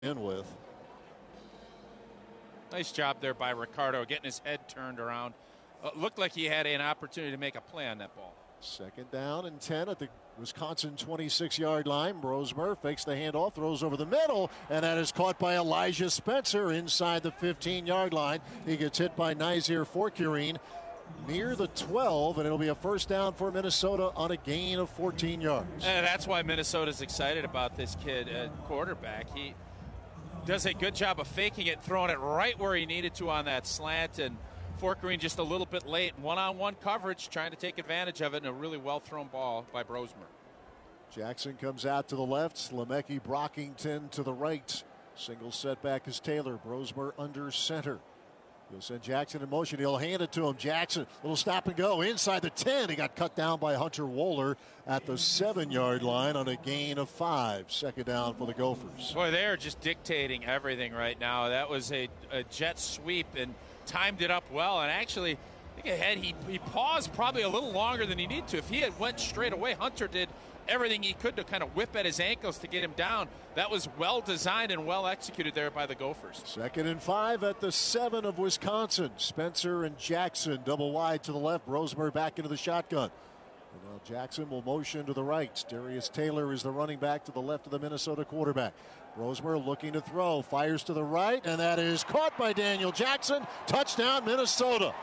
in with. Nice job there by Ricardo getting his head turned around. Looked like he had an opportunity to make a play on that ball. Second down and 10 at the Wisconsin 26-yard line. Brosmer fakes the handoff, throws over the middle, and that is caught by Elijah Spencer inside the 15-yard line. He gets hit by Nazir Forkurine near the 12, and it'll be a first down for Minnesota on a gain of 14 yards. And that's why Minnesota's excited about this kid at quarterback. He does a good job of faking it, throwing it right where he needed to on that slant, and Forkurine just a little bit late. One-on-one coverage, trying to take advantage of it, and a really well-thrown ball by Brosmer. Jackson comes out to the left. Lemecki Brockington to the right. Single setback is Taylor. Brosmer under center. He'll send Jackson in motion. He'll hand it to him. Jackson, little stop and go inside the 10. He got cut down by Hunter Wohler at the 7-yard line on a gain of 5. Second down for the Gophers. Boy, they're just dictating everything right now. That was a jet sweep and timed it up well. And actually, I think ahead, he paused probably a little longer than he needed to. If he had went straight away, Hunter did everything he could to kind of whip at his ankles to get him down. That was well designed and well executed there by the Gophers. Second and 5 at the 7 of Wisconsin. Spencer and Jackson double wide to the left. Brosmer back into the shotgun. And now Jackson will motion to the right. Darius Taylor is the running back to the left of the Minnesota quarterback. Brosmer looking to throw, fires to the right, and that is caught by Daniel Jackson. Touchdown, Minnesota.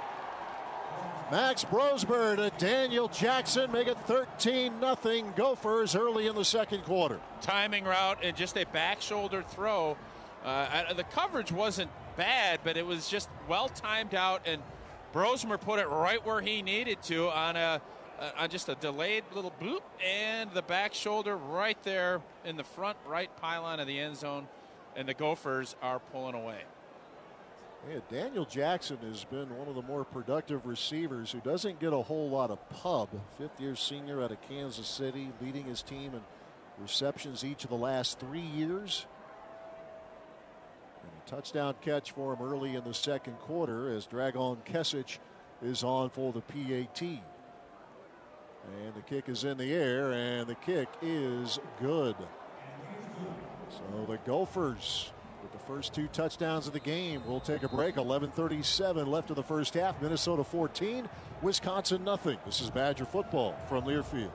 Max Brosmer to Daniel Jackson, make it 13-0 Gophers early in the second quarter. Timing route and just a back shoulder throw. The coverage wasn't bad, but it was just well timed out, and Brosmer put it right where he needed to on just a delayed little bloop, and the back shoulder right there in the front right pylon of the end zone, and the Gophers are pulling away. Yeah, Daniel Jackson has been one of the more productive receivers who doesn't get a whole lot of pub. Fifth-year senior out of Kansas City, leading his team in receptions each of the last 3 years. And a touchdown catch for him early in the second quarter as Dragon Kesic is on for the PAT. And the kick is in the air, and the kick is good. So the Gophers, with the first 2 touchdowns of the game, will take a break. 11:37 left of the first half. Minnesota 14, Wisconsin nothing. This is Badger football from Learfield.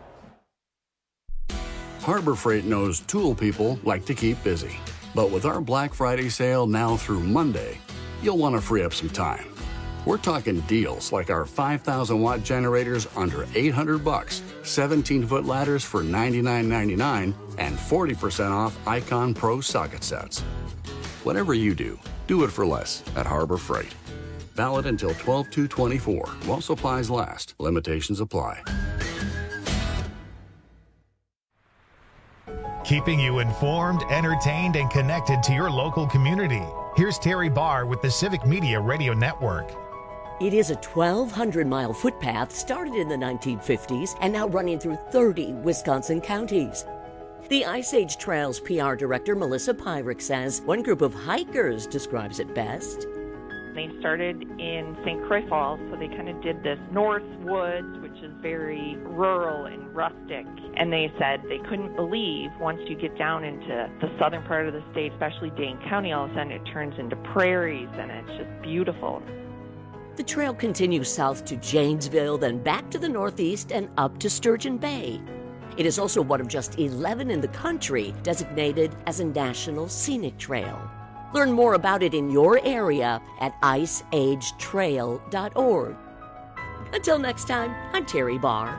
Harbor Freight knows tool people like to keep busy. But with our Black Friday sale now through Monday, you'll want to free up some time. We're talking deals like our 5,000-watt generators under $800, 17-foot ladders for $99.99, and 40% off Icon Pro socket sets. Whatever you do it for less at Harbor Freight. Valid until 12/2/24 while supplies last. Limitations apply. Keeping you informed, entertained, and connected to your local community. Here's Terry Barr with the Civic Media Radio Network. It is a 1,200-mile footpath started in the 1950s and now running through 30 Wisconsin counties. The Ice Age Trails PR director Melissa Pyrick says one group of hikers describes it best. They started in St. Croix Falls, so they kind of did this North Woods, which is very rural and rustic. And they said they couldn't believe once you get down into the southern part of the state, especially Dane County, all of a sudden it turns into prairies, and it's just beautiful. The trail continues south to Janesville, then back to the northeast and up to Sturgeon Bay. It is also one of just 11 in the country designated as a National Scenic Trail. Learn more about it in your area at iceagetrail.org. Until next time, I'm Terry Barr.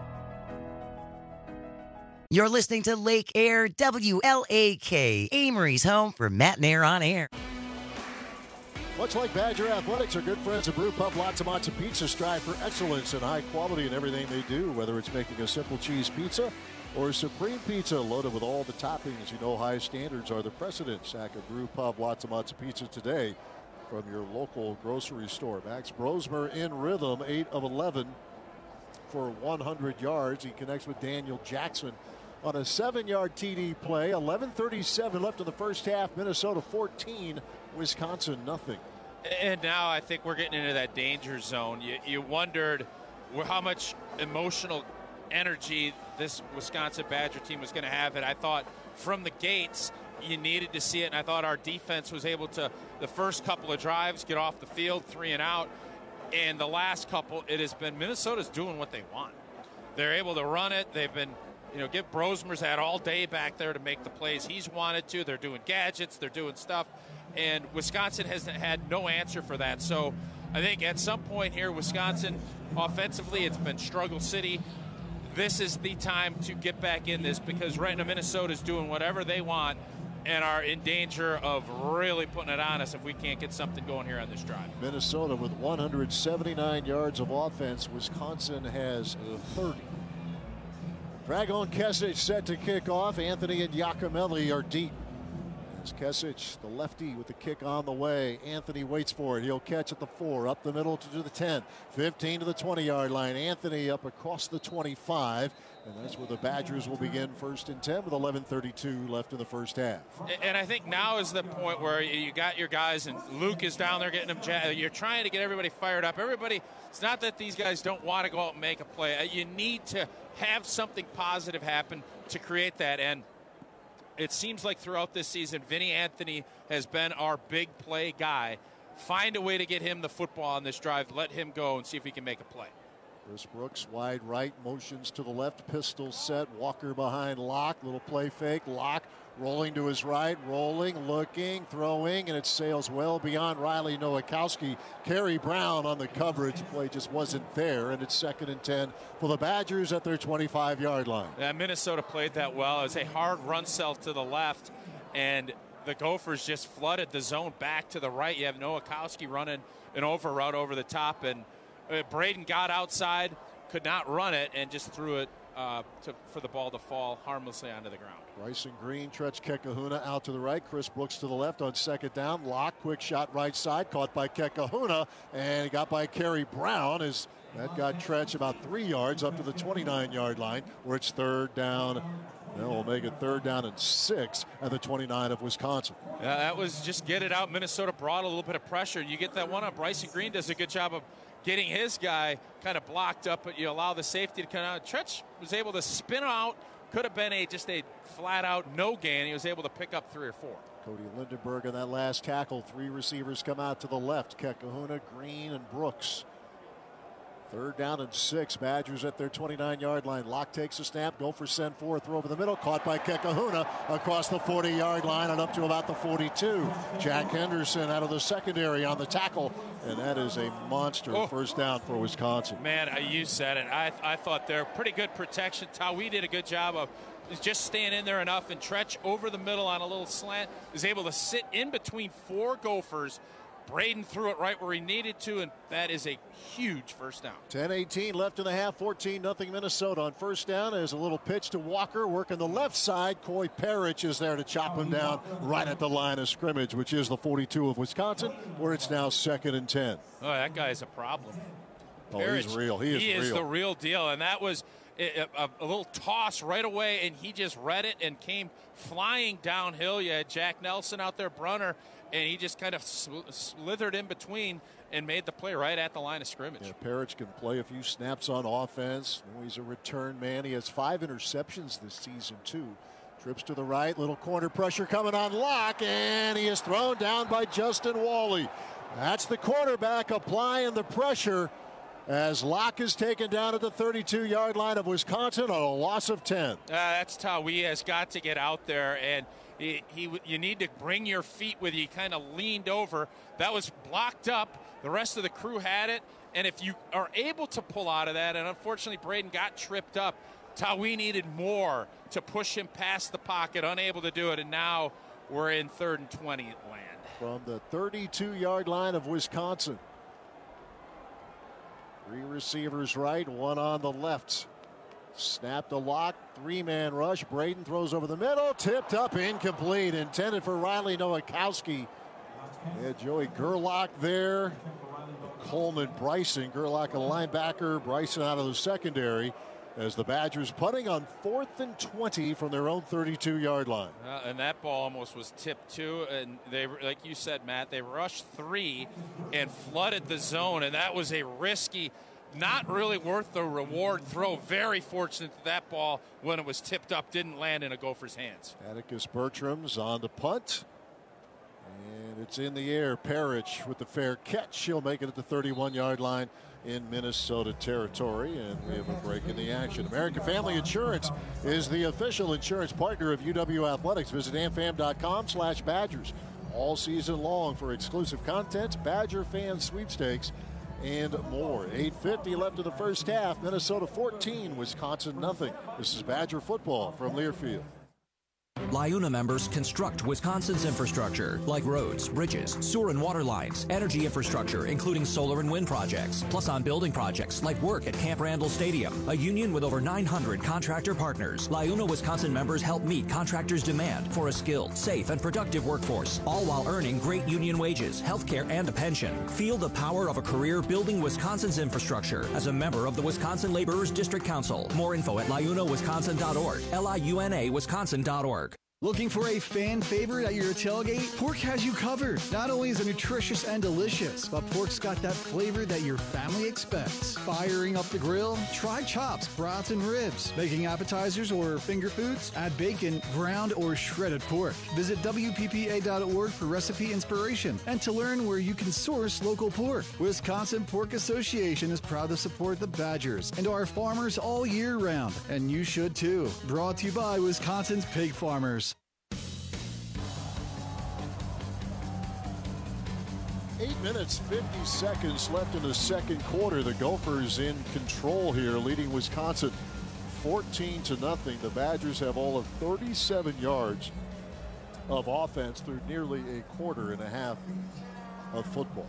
You're listening to Lake Air WLAK, Amory's home for Matt and Air on Air. Much like Badger Athletics, our good friends at Brew Pub Lots of Matzo Pizza strive for excellence and high quality in everything they do, whether it's making a simple cheese pizza or supreme pizza loaded with all the toppings. You know high standards are the precedent. Sack of Brew Pub Lots of Matzo Pizza today from your local grocery store. Max Brosmer in rhythm, 8 of 11 for 100 yards. He connects with Daniel Jackson on a 7-yard TD play. 11:37 left in the first half. Minnesota 14, Wisconsin nothing. And now I think we're getting into that danger zone. You wondered how much emotional energy this Wisconsin Badger team was going to have, and I thought from the gates you needed to see it, and I thought our defense was able to, the first couple of drives, get off the field, 3 and out, and the last couple, it has been Minnesota's doing what they want. They're able to run it. They've been, give Brosmer's had all day back there to make the plays he's wanted to. They're doing gadgets. They're doing stuff. And Wisconsin has had no answer for that. So I think at some point here, Wisconsin, offensively, it's been struggle city. This is the time to get back in this because right now Minnesota's doing whatever they want and are in danger of really putting it on us if we can't get something going here on this drive. Minnesota with 179 yards of offense. Wisconsin has 30. Dragon Kesich set to kick off. Anthony and Giacomelli are deep. As Kesich, the lefty, with the kick on the way. Anthony waits for it. He'll catch at the 4, up the middle to the 10, 15 to the 20-yard line. Anthony up across the 25, and that's where the Badgers will begin 1st and 10 with 11:32 left in the first half. And I think now is the point where you got your guys, and Luke is down there getting them. You're trying to get everybody fired up. Everybody, it's not that these guys don't want to go out and make a play. You need to have something positive happen to create that. And it seems like throughout this season, Vinny Anthony has been our big play guy. Find a way to get him the football on this drive. Let him go and see if he can make a play. Chris Brooks, wide right, motions to the left, pistol set. Walker behind Locke, little play fake. Locke rolling to his right, rolling, looking, throwing, and it sails well beyond Riley Nowakowski. Kerry Brown on the coverage. Play just wasn't there, and it's 2nd and 10 for the Badgers at their 25-yard line. Yeah, Minnesota played that well. It was a hard run cell to the left, and the Gophers just flooded the zone back to the right. You have Nowakowski running an over route over the top, and Braden got outside, could not run it, and just threw it for the ball to fall harmlessly onto the ground. Bryson Green, Tretch Kekahuna out to the right. Chris Brooks to the left on 2nd down. Locke, quick shot right side, caught by Kekahuna, and got by Kerry Brown as that got Tretch about 3 yards up to the 29-yard line, where it's 3rd down. Now we'll make it 3rd down and 6 at the 29 of Wisconsin. Yeah, that was just get it out. Minnesota brought a little bit of pressure. You get that one up. Bryson Green does a good job of getting his guy kind of blocked up, but you allow the safety to come out. Tretch was able to spin out. Could have been just a flat-out no gain. He was able to pick up 3 or 4. Cody Lindenberg on that last tackle. 3 receivers come out to the left. Kekahuna, Green, and Brooks. 3rd down and 6. Badgers at their 29-yard line. Locke takes a snap. Gophers send 4. Throw over the middle. Caught by Kekahuna across the 40-yard line and up to about the 42. Jack Henderson out of the secondary on the tackle. And that is a monster 1st down for Wisconsin. Man, you said it. I thought they're pretty good protection. Tawi did a good job of just staying in there enough. And Tretch over the middle on a little slant is able to sit in between 4 Gophers. Braden threw it right where he needed to, and that is a huge 1st down. 10:18 left in the half, 14-0 Minnesota. On 1st down, there's a little pitch to Walker, working the left side. Coy Parrish is there to chop him down right at the line of scrimmage, which is the 42 of Wisconsin, where it's now 2nd and 10. Oh, that guy's a problem. Oh, Parrish, he's real. He is the real deal, and that was a little toss right away, and he just read it and came flying downhill. You had Jack Nelson out there, Brunner, and he just kind of slithered in between and made the play right at the line of scrimmage. Yeah, Parrish can play a few snaps on offense. He's a return man. He has 5 interceptions this season, too. Trips to the right, little corner pressure coming on Locke, and he is thrown down by Justin Wally. That's the quarterback applying the pressure as Locke is taken down at the 32-yard line of Wisconsin on a loss of 10. That's Tawi has got to get out there, and you need to bring your feet with you. He kind of leaned over. That was blocked up. The rest of the crew had it, and if you are able to pull out of that, and unfortunately Braden got tripped up, Tawi needed more to push him past the pocket, unable to do it, and now we're in 3rd and 20 land. From the 32-yard line of Wisconsin. 3 receivers right, 1 on the left. Snap to Locke, 3-man rush. Braden throws over the middle, tipped up, incomplete. Intended for Riley Nowakowski. They had Joey Gerlach there. Coleman Bryson. Gerlach a linebacker, Bryson out of the secondary. As the Badgers punting on 4th and 20 from their own 32-yard line. And that ball almost was tipped too. And they, like you said, Matt, they rushed 3 and flooded the zone. And that was a risky. not really worth the reward throw. Very fortunate that ball, when it was tipped up, didn't land in a Gopher's hands. Atticus Bertram's on the punt. And it's in the air. Parrish with the fair catch. She'll make it at the 31-yard line in Minnesota territory. And we have a break in the action. American Family Insurance is the official insurance partner of UW Athletics. Visit amfam.com/Badgers all season long for exclusive content, Badger fan sweepstakes, and more. 8:50 left in the first half. Minnesota 14, Wisconsin nothing. This is Badger football from Learfield. LIUNA members construct Wisconsin's infrastructure, like roads, bridges, sewer and water lines, energy infrastructure, including solar and wind projects, plus on building projects like work at Camp Randall Stadium, a union with over 900 contractor partners. LIUNA Wisconsin members help meet contractors' demand for a skilled, safe, and productive workforce, all while earning great union wages, health care, and a pension. Feel the power of a career building Wisconsin's infrastructure as a member of the Wisconsin Laborers District Council. More info at liunawisconsin.org, liunawisconsin.org. Looking for a fan favorite at your tailgate? Pork has you covered. Not only is it nutritious and delicious, but pork's got that flavor that your family expects. Firing up the grill? Try chops, brats, and ribs. Making appetizers or finger foods? Add bacon, ground, or shredded pork. Visit WPPA.org for recipe inspiration and to learn where you can source local pork. Wisconsin Pork Association is proud to support the Badgers and our farmers all year round, and you should too. Brought to you by Wisconsin's Pig Farmers. 8 minutes, 50 seconds left in the second quarter. The Gophers in control here, leading Wisconsin 14-0. The Badgers have all of 37 yards of offense through nearly a quarter and a half of football.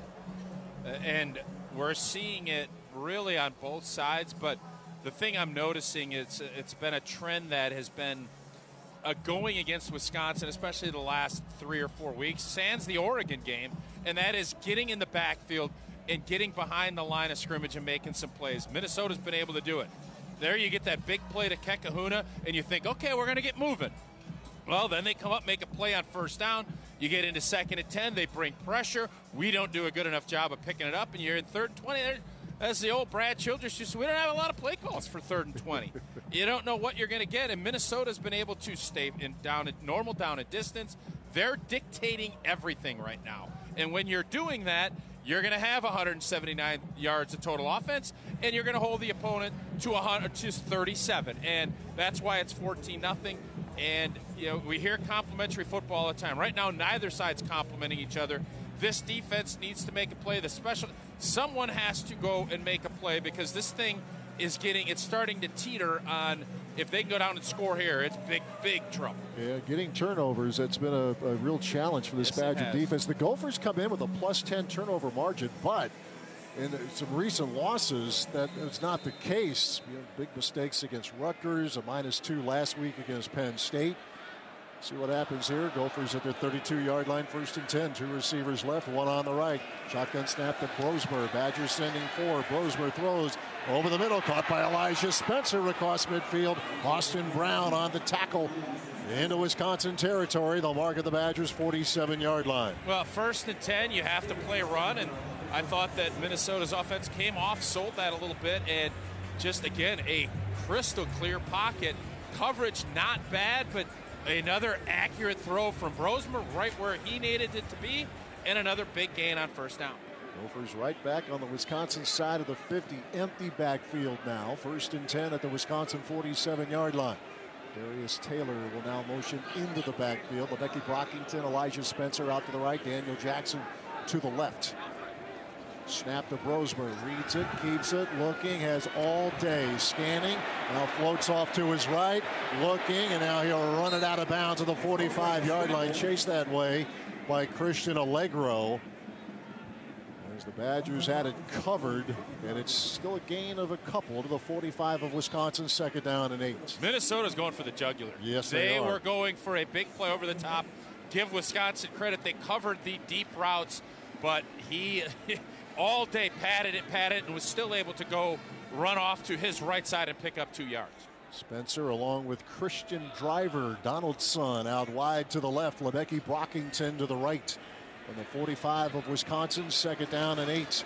And we're seeing it really on both sides, but the thing I'm noticing is it's been a trend that has been going against Wisconsin, especially the last 3 or 4 weeks, sans the Oregon game, and that is getting in the backfield and getting behind the line of scrimmage and making some plays. Minnesota's been able to do it. There you get that big play to Kekahuna, and you think, okay, we're going to get moving. Well, then they come up, make a play on first down. You get into 2nd and 10. They bring pressure. We don't do a good enough job of picking it up, and you're in 3rd and 20. As the old Brad Childress used to, we don't have a lot of play calls for 3rd and 20. You don't know what you're going to get, and Minnesota's been able to stay down and distance. They're dictating everything right now. And when you're doing that, you're going to have 179 yards of total offense, and you're going to hold the opponent to 37. And that's why it's 14-0. And, you know, we hear complimentary football all the time. Right now, neither side's complimenting each other. This defense needs to make a play. Someone has to go and make a play, because this thing is it's starting to teeter on, if they can go down and score here, it's big trouble. Yeah, getting turnovers, that's been a real challenge for this Badger defense. The Gophers come in with a +10 turnover margin, but in some recent losses, that is not the case. You know, big mistakes against Rutgers, a -2 last week against Penn State. See what happens here. Gophers at their 32-yard line, 1st and 10. 2 receivers left, 1 on the right. Shotgun snap to Brosmer. Badgers sending 4. Brosmer throws over the middle, caught by Elijah Spencer across midfield. Austin Brown on the tackle into Wisconsin territory. They'll mark at the Badgers' 47-yard line. Well, 1st and 10, you have to play run, and I thought that Minnesota's offense came off, sold that a little bit, and just, again, a crystal clear pocket. Coverage not bad, but another accurate throw from Brosmer right where he needed it to be, and another big gain on first down. Gophers right back on the Wisconsin side of the 50, empty backfield now. 1st and 10 at the Wisconsin 47-yard line. Darius Taylor will now motion into the backfield. Ledecky Brockington, Elijah Spencer out to the right, Daniel Jackson to the left. Snap to Brosmer, reads it, keeps it, looking, has all day, scanning, now floats off to his right, looking, and now he'll run it out of bounds at the 45-yard line, chased that way by Christian Allegro. As the Badgers had it covered, and it's still a gain of a couple to the 45 of Wisconsin, 2nd down and 8. Minnesota's going for the jugular. Yes, they are. Were going for a big play over the top. Give Wisconsin credit. They covered the deep routes, but he all day patted it, and was still able to go run off to his right side and pick up 2 yards. Spencer along with Christian Driver, Donaldson out wide to the left, Ledecky Brockington to the right. And the 45 of Wisconsin, 2nd down and 8.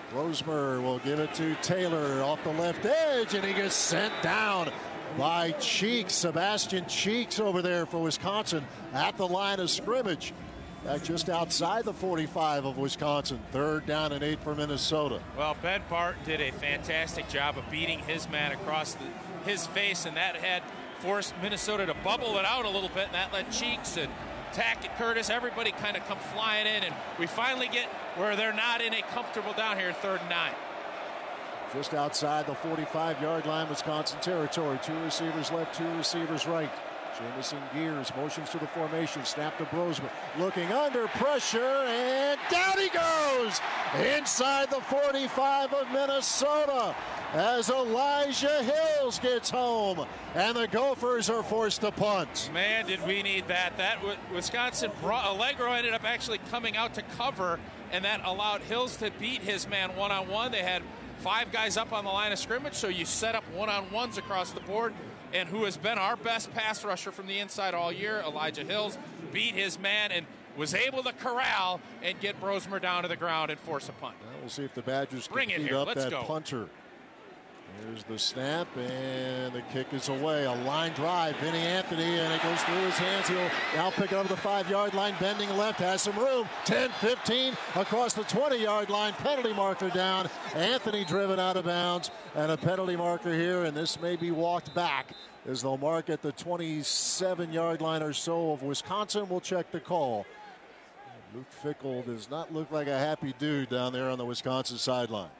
Brosmer will give it to Taylor off the left edge, and he gets sent down by Cheeks. Sebastian Cheeks over there for Wisconsin at the line of scrimmage. Just outside the 45 of Wisconsin. 3rd down and 8 for Minnesota. Well, Ben Barton did a fantastic job of beating his man across his face, and that had forced Minnesota to bubble it out a little bit, and that let Cheeks and Tackett Curtis, everybody kind of come flying in, and we finally get where they're not in a comfortable down here, 3rd and 9. Just outside the 45-yard line, Wisconsin territory. 2 receivers left, 2 receivers right. Jamison Gears motions to the formation. Snap to Brosmer. Looking under pressure, and down he goes! Inside the 45 of Minnesota as Elijah Hills gets home, and the Gophers are forced to punt. Man, did we need that. Wisconsin, Allegro ended up actually coming out to cover, and that allowed Hills to beat his man one-on-one. They had 5 guys up on the line of scrimmage, so you set up one-on-ones across the board. And who has been our best pass rusher from the inside all year, Elijah Hills, beat his man and was able to corral and get Brosmer down to the ground and force a punt. Well, we'll see if the Badgers can beat up that punter. Here's the snap, and the kick is away. A line drive, Vinny Anthony, and it goes through his hands. He'll now pick it up the 5-yard line, bending left, has some room. 10-15 across the 20-yard line. Penalty marker down. Anthony driven out of bounds, and a penalty marker here, and this may be walked back as they'll mark at the 27-yard line or so of Wisconsin. We'll check the call. Luke Fickell does not look like a happy dude down there on the Wisconsin sideline.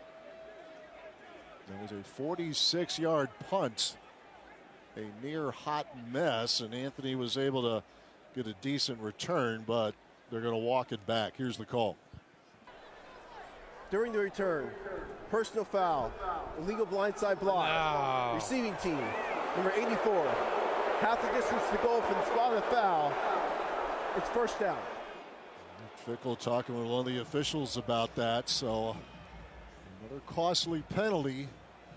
It was a 46-yard punt, a near hot mess, and Anthony was able to get a decent return, but they're going to walk it back. Here's the call. During the return, personal foul, illegal blindside block, receiving team, number 84, half the distance to go from the spot of the foul. It's 1st down. Fickell talking with one of the officials about that, so another costly penalty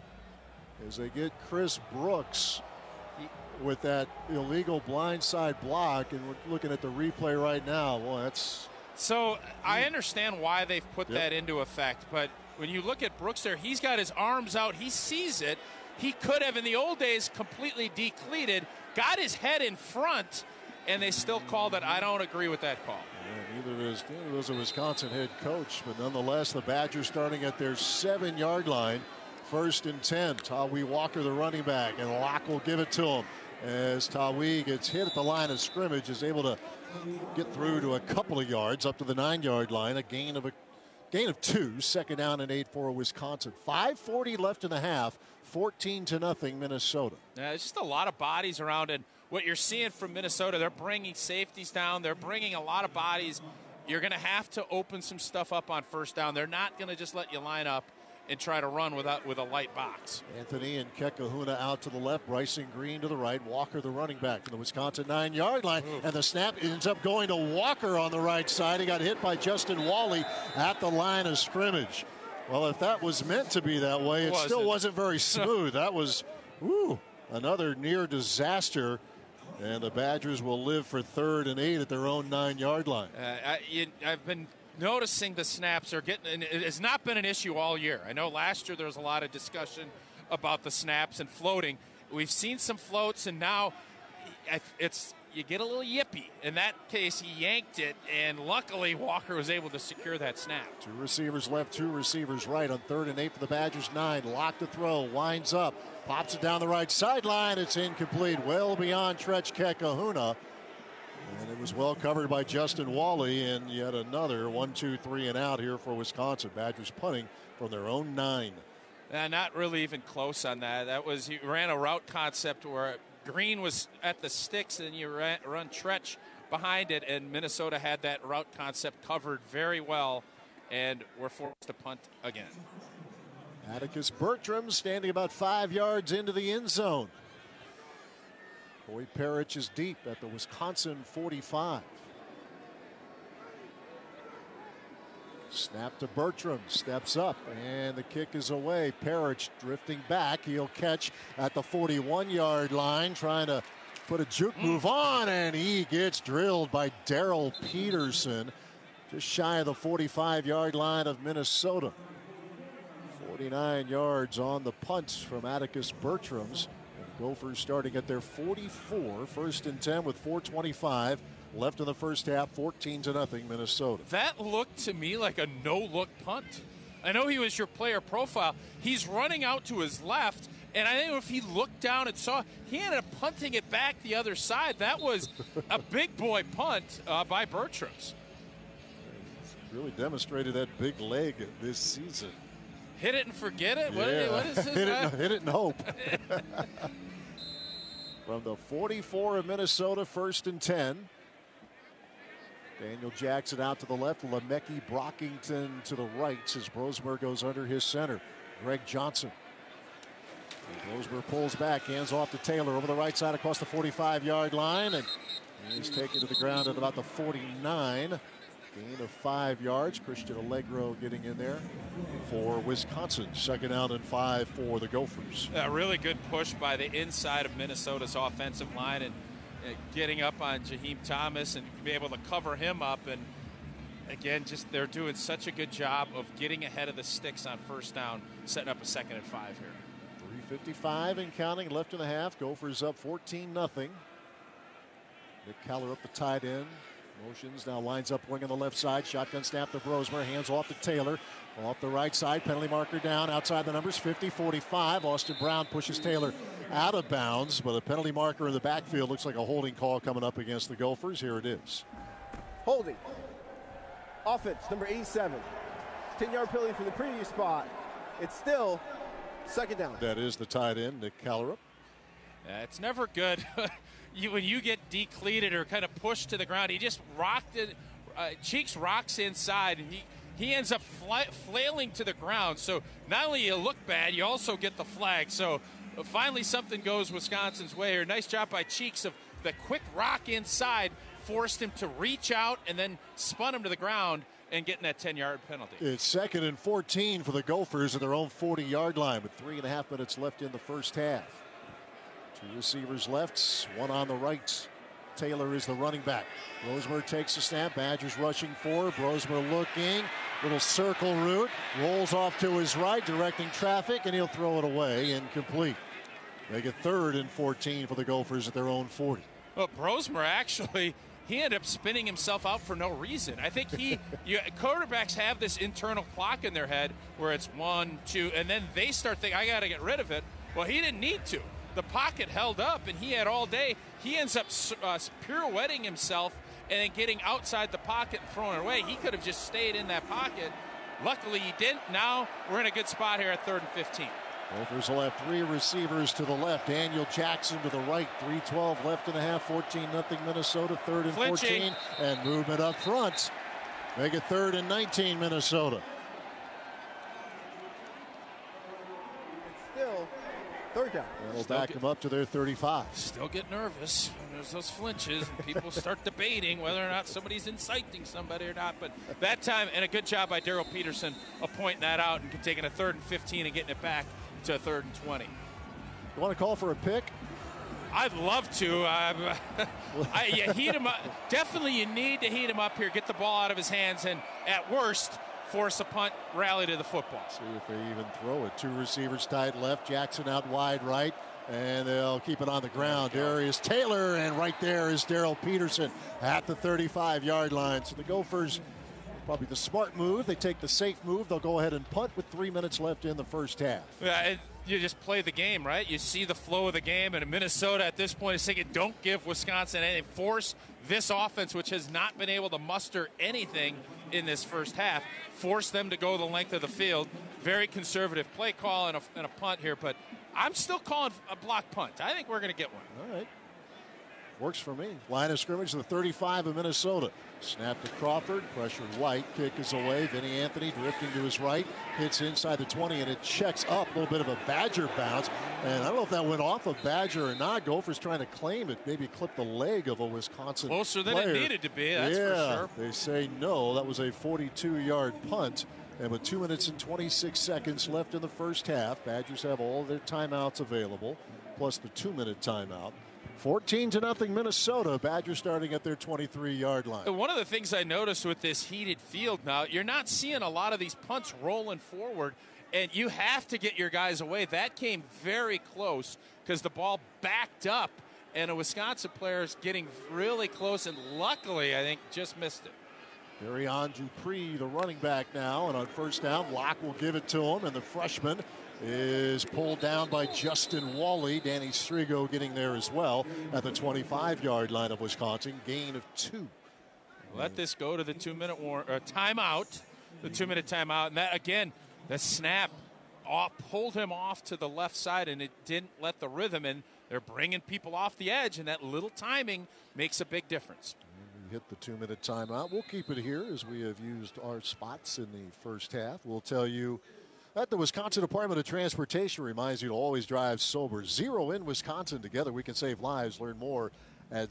as they get Chris Brooks with that illegal blindside block, and we're looking at the replay right now. Well, that's... So I understand why they've put that into effect, but when you look at Brooks there, he's got his arms out, he sees it. He could have, in the old days, completely decleated, got his head in front, and they still called it. I don't agree with that call. Yeah, neither is a Wisconsin head coach, but nonetheless, the Badgers starting at their 7-yard line. 1st and 10. Tawee Walker, the running back, and Locke will give it to him as Tawee gets hit at the line of scrimmage, is able to get through to a couple of yards up to the 9-yard line. A gain of 2. 2nd down and 8 for Wisconsin. 5:40 left in the half. 14-0 Minnesota. Yeah, it's just a lot of bodies around, and what you're seeing from Minnesota, they're bringing safeties down. They're bringing a lot of bodies. You're going to have to open some stuff up on 1st down. They're not going to just let you line up and try to run with a light box. Anthony and Kekahuna out to the left, Bryson Green to the right, Walker the running back to the Wisconsin 9-yard line. Ooh. And the snap ends up going to Walker on the right side. He got hit by Justin Wally at the line of scrimmage. Well, if that was meant to be that way, it still wasn't very smooth. That was another near disaster, and the Badgers will live for 3rd and 8 at their own 9-yard line. I've been noticing the snaps are getting, and it's not been an issue all year. I know last year there was a lot of discussion about the snaps and floating. We've seen some floats, and now you get a little yippy. In that case, he yanked it, and luckily Walker was able to secure that snap. 2 receivers left, 2 receivers right on 3rd and 8 for the Badgers. 9, Locke to throw, winds up, pops it down the right sideline. It's incomplete, well beyond Tretch Kekahuna. And it was well covered by Justin Wally, and yet another 1, 2, 3 and out here for Wisconsin. Badgers punting from their own 9. Not really even close on that. He ran a route concept where Green was at the sticks, and you run Tretch behind it, and Minnesota had that route concept covered very well, and we're forced to punt again. Atticus Bertram standing about 5 yards into the end zone. Boyd Parrish is deep at the Wisconsin 45. Snap to Bertram, steps up, and the kick is away. Parrish drifting back. He'll catch at the 41-yard line, trying to put a juke move on, and he gets drilled by Darrell Peterson, just shy of the 45-yard line of Minnesota. 49 yards on the punt from Atticus Bertrams. Gophers starting at their 44, 1st and 10 with 4:25 left in the first half, 14-0 Minnesota. That looked to me like a no-look punt. I know he was your player profile. He's running out to his left, and I think if he looked down and saw, he ended up punting it back the other side. That was a big boy punt by Bertrams. He's really demonstrated that big leg this season. Hit it and forget it? Yeah. What is this? Hit it and hope. From the 44 of Minnesota, 1st and 10. Daniel Jackson out to the left, Lemeki Brockington to the right as Brosmer goes under his center. Greg Johnson. Brosmer pulls back, hands off to Taylor over the right side across the 45-yard line, and he's taken to the ground at about the 49. Gain of 5 yards. Christian Allegro getting in there for Wisconsin. 2nd down and 5 for the Gophers. A really good push by the inside of Minnesota's offensive line and getting up on Jaheim Thomas and be able to cover him up. And again, just they're doing such a good job of getting ahead of the sticks on 1st down, setting up a 2nd and 5 here. 3:55 and counting left in the half. Gophers up 14-0. Nick Keller up the tight end. Motions now, lines up wing on the left side. Shotgun snap to Brosmer. Hands off to Taylor. Off the right side. Penalty marker down outside the numbers. 50-45. Austin Brown pushes Taylor out of bounds, but a penalty marker in the backfield. Looks like a holding call coming up against the Gophers. Here it is. Holding. Offense, number 87. 10-yard penalty from the previous spot. It's still 2nd down. That is the tight end, Nick Callerup. It's never good when you get decleated or kind of pushed to the ground. He just rocked it. Cheeks rocks inside, and he ends up flailing to the ground. So not only you look bad, you also get the flag. So finally something goes Wisconsin's way here. Nice job by Cheeks of the quick rock inside, forced him to reach out and then spun him to the ground and getting that 10-yard penalty. It's 2nd and 14 for the Gophers at their own 40-yard line with 3.5 minutes left in the first half. 2 receivers left, one on the right. Taylor is the running back. Brosmer takes a snap. Badgers rushing forward. Brosmer looking. Little circle route. Rolls off to his right, directing traffic, and he'll throw it away. Incomplete. Make it 3rd and 14 for the Gophers at their own 40. Well, Brosmer actually, he ended up spinning himself out for no reason. I think quarterbacks have this internal clock in their head where it's 1, 2, and then they start thinking, I got to get rid of it. Well, he didn't need to. The pocket held up, and he had all day. He ends up pirouetting himself and then getting outside the pocket and throwing it away. He could have just stayed in that pocket. Luckily, he didn't. Now we're in a good spot here at 3rd and 15. Gophers will have 3 receivers to the left. Daniel Jackson to the right. 3:12 left in the half. 14-0 Minnesota. 3rd and 14. And movement up front. Make it 3rd and 19 Minnesota. It's still 3rd down. That'll back them up to their 35. Still get nervous when there's those flinches and people start debating whether or not somebody's inciting somebody or not. But that time, and a good job by Daryl Peterson of pointing that out and taking a 3rd and 15 and getting it back to 3rd and 20. You want to call for a pick? I'd love to. Heat him up. Definitely you need to heat him up here, get the ball out of his hands, and at worst, force a punt, rally to the football. See if they even throw it. 2 receivers tight left, Jackson out wide right, and they'll keep it on the ground. Darius Taylor, and right there is Daryl Peterson at the 35-yard line. So the Gophers, probably the smart move. They take the safe move. They'll go ahead and punt with 3 minutes left in the first half. You just play the game, right? You see the flow of the game, and Minnesota at this point is saying, don't give Wisconsin anything. Force this offense, which has not been able to muster anything in this first half, force them to go the length of the field. Very conservative play call and a punt here, but I'm still calling a block punt. I think we're going to get one. All right. Works for me. Line of scrimmage to the 35 of Minnesota. Snap to Crawford. Pressure White. Kick is away. Vinny Anthony drifting to his right. Hits inside the 20, and it checks up. A little bit of a Badger bounce. And I don't know if that went off of Badger or not. Gophers trying to claim it. Maybe clip the leg of a Wisconsin Closer player. than it needed to be, that's for sure. They say no. That was a 42-yard punt. And with 2 minutes and 26 seconds left in the first half, Badgers have all their timeouts available, plus the 2-minute timeout. 14-0 Minnesota. Badgers starting at their 23-yard line. One of the things I noticed with this heated field now, you're not seeing a lot of these punts rolling forward. And you have to get your guys away. That came very close because the ball backed up, and a Wisconsin player is getting really close, and luckily, I think, just missed it. Darian Dupree, the running back now, and on first down, Locke will give it to him, and the freshman is pulled down by Justin Wally. Danny Strigo getting there as well at the 25-yard line of Wisconsin. Gain of 2. Let this go to the 2-minute timeout, the 2-minute timeout. And that, again, the snap pulled him off to the left side, and it didn't let the rhythm in. They're bringing people off the edge, and that little timing makes a big difference. We hit the 2-minute timeout. We'll keep it here as we have used our spots in the first half. We'll tell you that the Wisconsin Department of Transportation reminds you to always drive sober. Zero in Wisconsin. Together we can save lives. Learn more at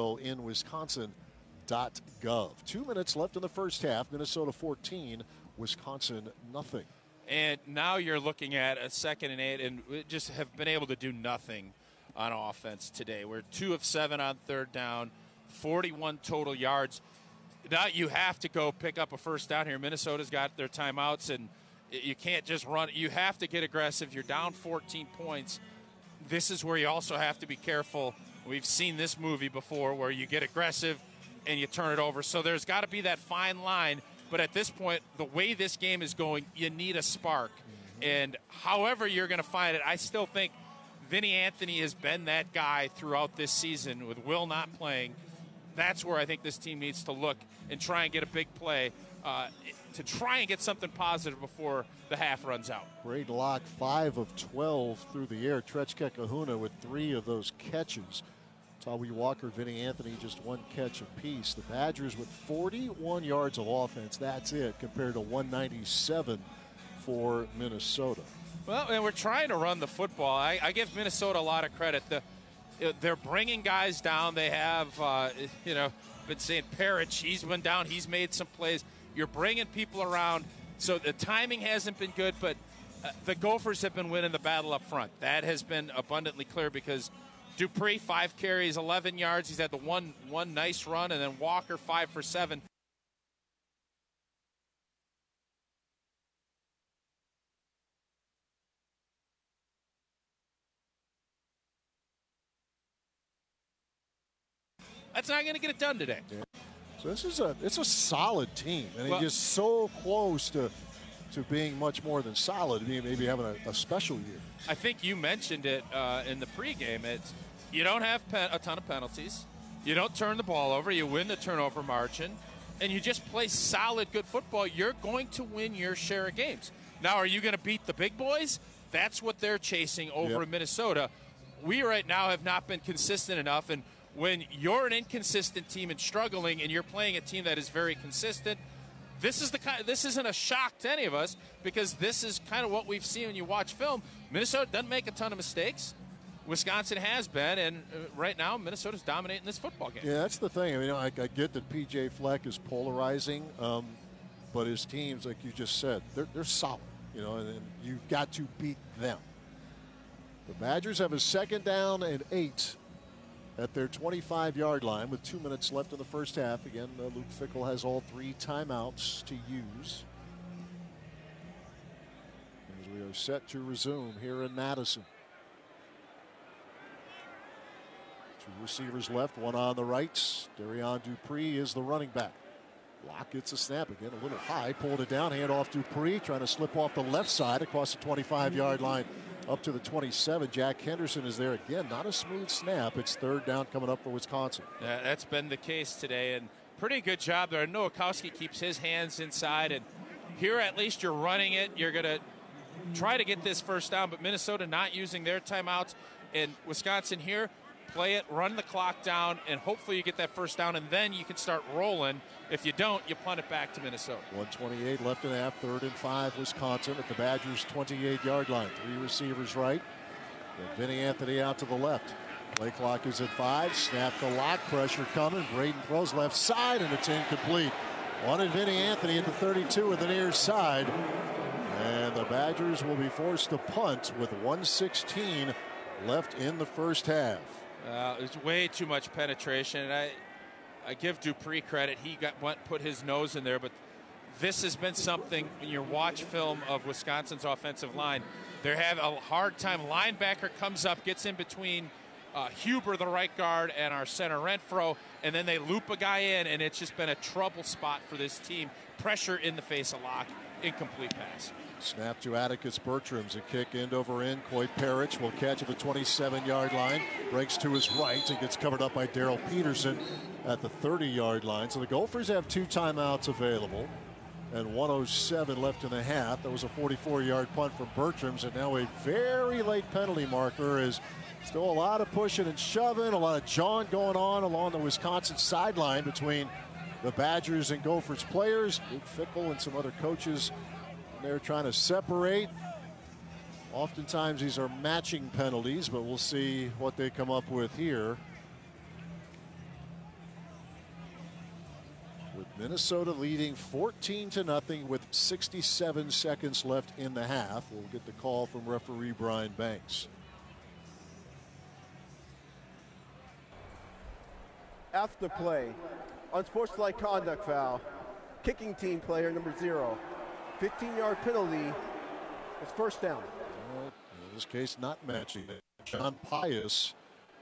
zeroinwisconsin.gov. 2 minutes left in the first half. Minnesota 14, Wisconsin nothing. And now you're looking at a 2nd and 8, and we just have been able to do nothing on offense today. We're 2 of 7 on third down, 41 total yards. Now you have to go pick up a first down here. Minnesota's got their timeouts, and you can't just run. You have to get aggressive. You're down 14 points. This is where you also have to be careful. We've seen this movie before where you get aggressive and you turn it over. So there's got to be that fine line. But at this point, the way this game is going, you need a spark. And however you're going to find it, I still think Vinny Anthony has been that guy throughout this season with Will not playing. That's where I think this team needs to look and try and get a big play to try and get something positive before the half runs out. Braden Locke, 5 of 12 through the air. Tretzke Kahuna with 3 of those catches. Tawi Walker, Vinny Anthony, just 1 catch apiece. The Badgers with 41 yards of offense. That's it, compared to 197 for Minnesota. Well, and we're trying to run the football. I give Minnesota a lot of credit. They're bringing guys down. They have, been saying Parrish, he's been down. He's made some plays. You're bringing people around. So the timing hasn't been good, but the Gophers have been winning the battle up front. That has been abundantly clear because Dupree, 5 carries, 11 yards. He's had the one nice run, and then Walker, 5 for 7. That's not going to get it done today. Yeah. So it's a solid team, and it's just so close to being much more than solid, maybe having a special year. I think you mentioned it in the pregame. You don't have a ton of penalties. You don't turn the ball over. You win the turnover margin, and you just play solid, good football. You're going to win your share of games. Now, are you going to beat the big boys? That's what they're chasing over in Minnesota. We right now have not been consistent enough, and when you're an inconsistent team and struggling, and you're playing a team that is very consistent, this isn't a shock to any of us because this is kind of what we've seen when you watch film. Minnesota doesn't make a ton of mistakes. Wisconsin has been, and right now Minnesota's dominating this football game. Yeah, that's the thing. I mean, I get that P.J. Fleck is polarizing, but his teams, like you just said, they're solid. And you've got to beat them. The Badgers have a 2nd down and 8 at their 25-yard line with 2 minutes left in the first half. Again, Luke Fickell has all 3 timeouts to use as we are set to resume here in Madison. 2 receivers left, 1 on the right. Darian Dupree is the running back. Locke gets a snap again, a little high, pulled it down, hand off Dupree, trying to slip off the left side across the 25-yard line up to the 27. Jack Henderson is there again. Not a smooth snap. It's 3rd down coming up for Wisconsin. Yeah, that's been the case today, and pretty good job there. Nowakowski keeps his hands inside, and here at least you're running it. You're going to try to get this first down, but Minnesota not using their timeouts, and Wisconsin here, play it, run the clock down, and hopefully you get that first down, and then you can start rolling. If you don't, you punt it back to Minnesota. 1:28 left in the half, 3rd and 5, Wisconsin at the Badgers' 28-yard line. 3 receivers right, and Vinny Anthony out to the left. Play clock is at 5. Snap to Locke, pressure coming. Braden throws left side, and it's incomplete. Wanted Vinny Anthony at the 32 with the near side, and the Badgers will be forced to punt with 1:16 left in the first half. There's way too much penetration, and I give Dupree credit. He put his nose in there, but this has been something when you watch film of Wisconsin's offensive line. They have a hard time. Linebacker comes up, gets in between Huber, the right guard, and our center Renfro, and then they loop a guy in, and it's just been a trouble spot for this team. Pressure in the face of Locke, incomplete pass. Snap to Atticus Bertrams, a kick end over end. Coy Parrish will catch at the 27-yard line, breaks to his right and gets covered up by Daryl Peterson at the 30-yard line. So the Gophers have 2 timeouts available and 1:07 left in the half. That was a 44-yard punt from Bertrams, and now a very late penalty marker. Is still a lot of pushing and shoving, a lot of jawing going on along the Wisconsin sideline between the Badgers and Gophers players. Luke Fickell and some other coaches, they're trying to separate. Oftentimes these are matching penalties, but we'll see what they come up with here. With Minnesota leading 14-0 with 67 seconds left in the half. We'll get the call from referee Brian Banks. After play, unsportsmanlike conduct foul, kicking team player number 0. 15-yard penalty. It's first down. In this case, not matching it. John Pius.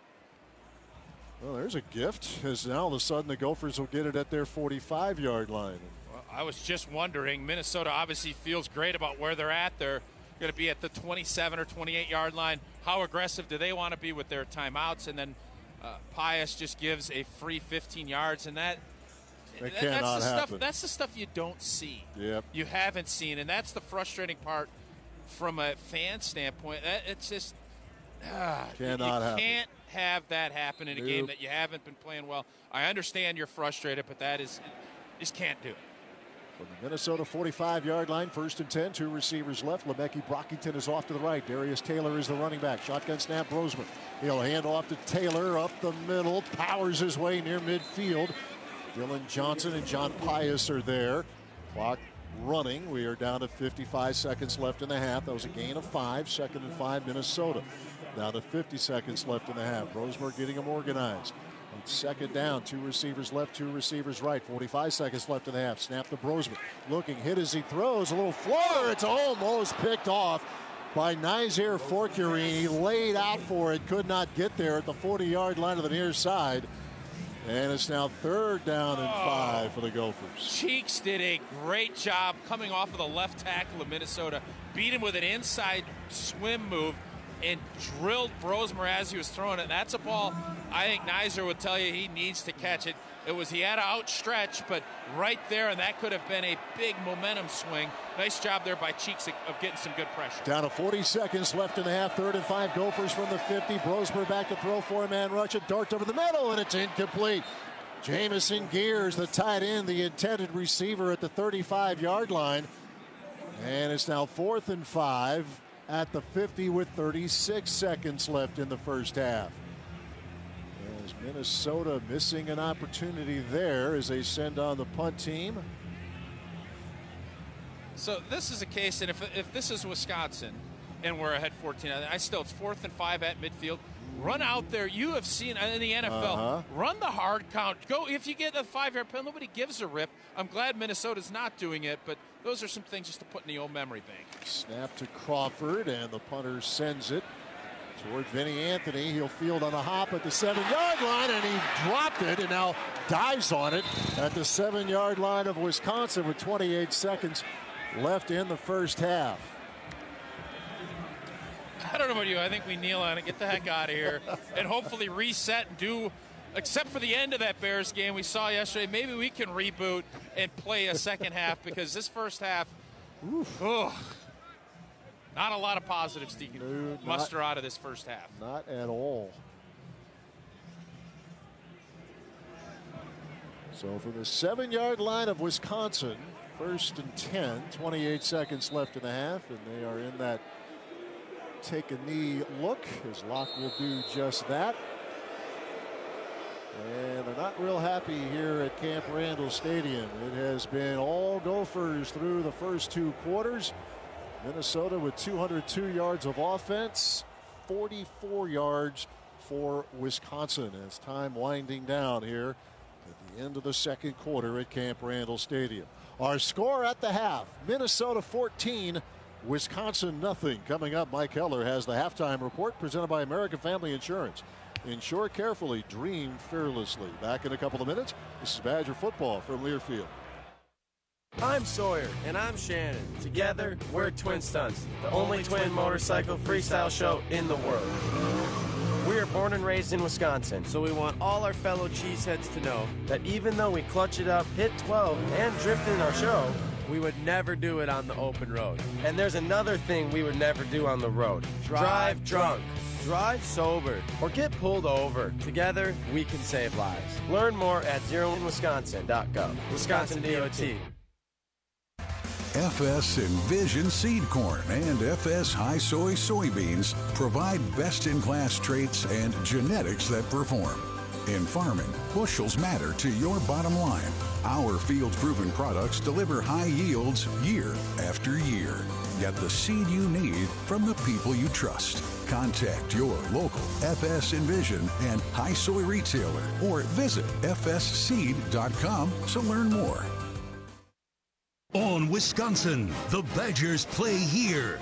Well, there's a gift, as now all of a sudden the Gophers will get it at their 45-yard line. Well, I was just wondering, Minnesota obviously feels great about where they're at. They're going to be at the 27 or 28-yard line. How aggressive do they want to be with their timeouts? And then Pius just gives a free 15 yards, and that's the stuff. That's the stuff you don't see. Yep. You haven't seen, and that's the frustrating part from a fan standpoint. It's just cannot happen. You can't have that happen in a game that you haven't been playing well. I understand you're frustrated, but that is just can't do it. From the Minnesota 45-yard line, 1st and 10, 2 receivers left. Le'Meke Brockington is off to the right. Darius Taylor is the running back. Shotgun snap, Brosman. He'll hand off to Taylor up the middle, powers his way near midfield. Dylan Johnson and John Pius are there. Clock running. We are down to 55 seconds left in the half. That was a gain of 5. 2nd and 5, Minnesota. Down to 50 seconds left in the half. Roseburg getting them organized. On 2nd down, 2 receivers left, 2 receivers right. 45 seconds left in the half. Snap to Brosman. Looking, hit as he throws. A little floater. It's almost picked off by Nizer Forcurin. He laid out for it. Could not get there at the 40-yard line of the near side. And it's now 3rd down and 5 for the Gophers. Cheeks did a great job coming off of the left tackle of Minnesota. Beat him with an inside swim move and drilled Brosmer as he was throwing it. That's a ball I think Nizer would tell you he needs to catch it. He had to outstretch, but right there, and that could have been a big momentum swing. Nice job there by Cheeks of getting some good pressure. Down to 40 seconds left in the half. 3rd and 5, Gophers from the 50. Brosmer back to throw, 4-man rush. It darts over the middle, and it's incomplete. Jamison Gears, the tight end, the intended receiver at the 35-yard line. And it's now 4th and 5 at the 50 with 36 seconds left in the first half. As Minnesota missing an opportunity there as they send on the punt team. So this is a case, and if this is Wisconsin and we're ahead 14, it's 4th and 5 at midfield. Run out there. You have seen in the NFL, run the hard count. Go if you get a 5-yard penalty, nobody gives a rip. I'm glad Minnesota's not doing it, but those are some things just to put in the old memory bank. Snap to Crawford, and the punter sends it toward Vinny Anthony. He'll field on a hop at the 7-yard line, and he dropped it and now dives on it at the 7-yard line of Wisconsin with 28 seconds left in the first half. I don't know about you. I think we kneel on it, get the heck out of here, and hopefully reset and do, except for the end of that Bears game we saw yesterday, maybe we can reboot and play a second half, because this first half, not a lot of positives you can muster out of this first half. Not at all. So from the 7-yard line of Wisconsin, 1st and 10, 28 seconds left in the half, and they are in that take a knee look as Locke will do just that. And they're not real happy here at Camp Randall Stadium. It has been all Gophers through the first 2 quarters. Minnesota with 202 yards of offense, 44 yards for Wisconsin as time winding down here at the end of the second quarter at Camp Randall Stadium. Our score at the half, Minnesota 14, Wisconsin nothing. Coming up, Mike Heller has the halftime report presented by American Family Insurance. Insure carefully, dream fearlessly. Back in a couple of minutes. This is Badger football from Learfield. I'm Sawyer. And I'm Shannon. Together, we're Twin Stunts, the only twin motorcycle freestyle show in the world. We are born and raised in Wisconsin, so we want all our fellow cheeseheads to know that even though we clutch it up, hit 12, and drift in our show, we would never do it on the open road. And there's another thing we would never do on the road. Drive drunk. Drive sober or get pulled over. Together, we can save lives. Learn more at zeroinwisconsin.gov. Wisconsin DOT. FS Envision Seed Corn and FS High Soy Soybeans provide best-in-class traits and genetics that perform. In farming, bushels matter to your bottom line. Our field-proven products deliver high yields year after year. Get the seed you need from the people you trust. Contact your local FS Envision and High Soy retailer or visit fsseed.com to learn more. On Wisconsin, the Badgers play here.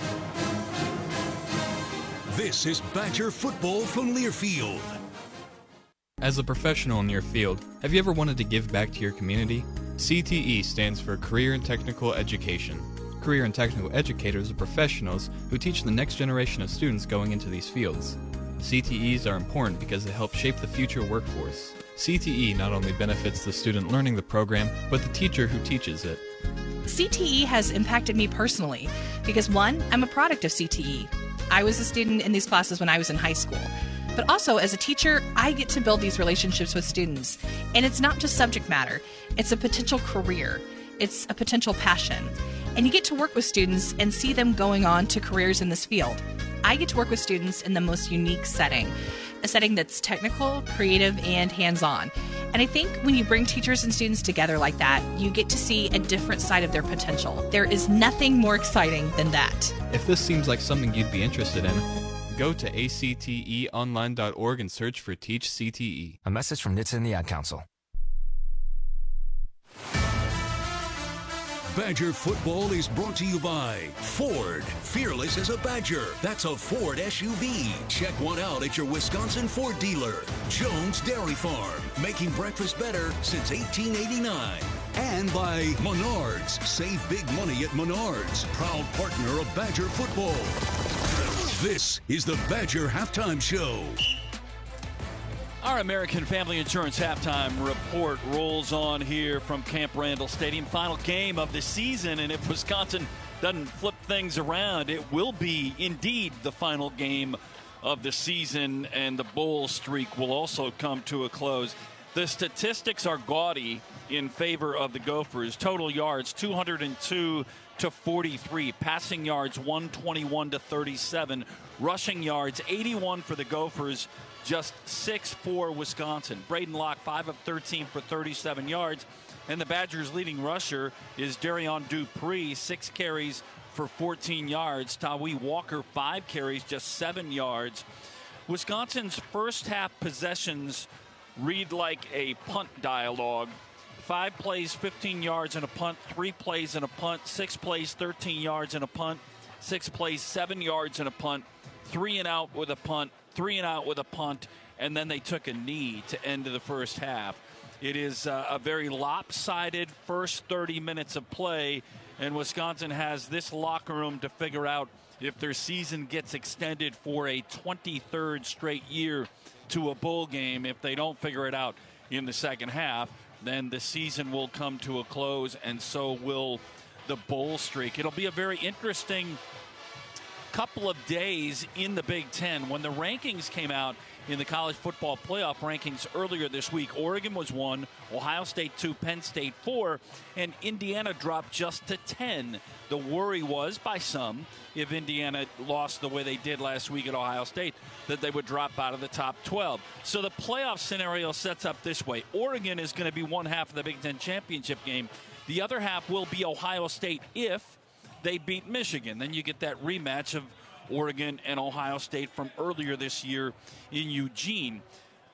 This is Badger football from Learfield. As a professional in your field, have you ever wanted to give back to your community? CTE stands for Career and Technical Education. Career and technical educators are professionals who teach the next generation of students going into these fields. CTEs are important because they help shape the future workforce. CTE not only benefits the student learning the program, but the teacher who teaches it. CTE has impacted me personally because, one, I'm a product of CTE. I was a student in these classes when I was in high school. But also, as a teacher, I get to build these relationships with students. And it's not just subject matter. It's a potential career. It's a potential passion. And you get to work with students and see them going on to careers in this field. I get to work with students in the most unique setting, a setting that's technical, creative, and hands-on. And I think when you bring teachers and students together like that, you get to see a different side of their potential. There is nothing more exciting than that. If this seems like something you'd be interested in, go to acteonline.org and search for Teach CTE. A message from NHTSA and the Ad Council. Badger football is brought to you by Ford. Fearless as a Badger. That's a Ford SUV. Check one out at your Wisconsin Ford dealer. Jones Dairy Farm. Making breakfast better since 1889. And by Menards. Save big money at Menards. Proud partner of Badger football. This is the Badger Halftime Show. Our American Family Insurance halftime report rolls on here from Camp Randall Stadium. Final game of the season, and if Wisconsin doesn't flip things around, it will be indeed the final game of the season, and the bowl streak will also come to a close. The statistics are gaudy in favor of the Gophers. Total yards, 202 to 43. Passing yards, 121 to 37. Rushing yards, 81 for the Gophers. Just 6 for Wisconsin. Braden Locke, 5 of 13 for 37 yards. And the Badgers' leading rusher is Darion Dupree, 6 carries for 14 yards. Tawee Walker, 5 carries, just 7 yards. Wisconsin's first half possessions read like a punt dialogue. 5 plays, 15 yards and a punt. 3 plays and a punt. 6 plays, 13 yards and a punt. 6 plays, 7 yards and a punt. 3 and out with a punt. 3 and out with a punt, and then they took a knee to end the first half. It is a very lopsided first 30 minutes of play, and Wisconsin has this locker room to figure out if their season gets extended for a 23rd straight year to a bowl game. If they don't figure it out in the second half, then the season will come to a close, and so will the bowl streak. It'll be a very interesting couple of days in the Big Ten. When the rankings came out in the college football playoff rankings earlier this week, Oregon was 1, Ohio State 2, Penn State 4, and Indiana dropped just to 10. The worry was, by some, if Indiana lost the way they did last week at Ohio State, that they would drop out of the top 12. So the playoff scenario sets up this way. Oregon is going to be one half of the Big Ten championship game. The other half will be Ohio State if they beat Michigan. Then you get that rematch of Oregon and Ohio State from earlier this year in Eugene.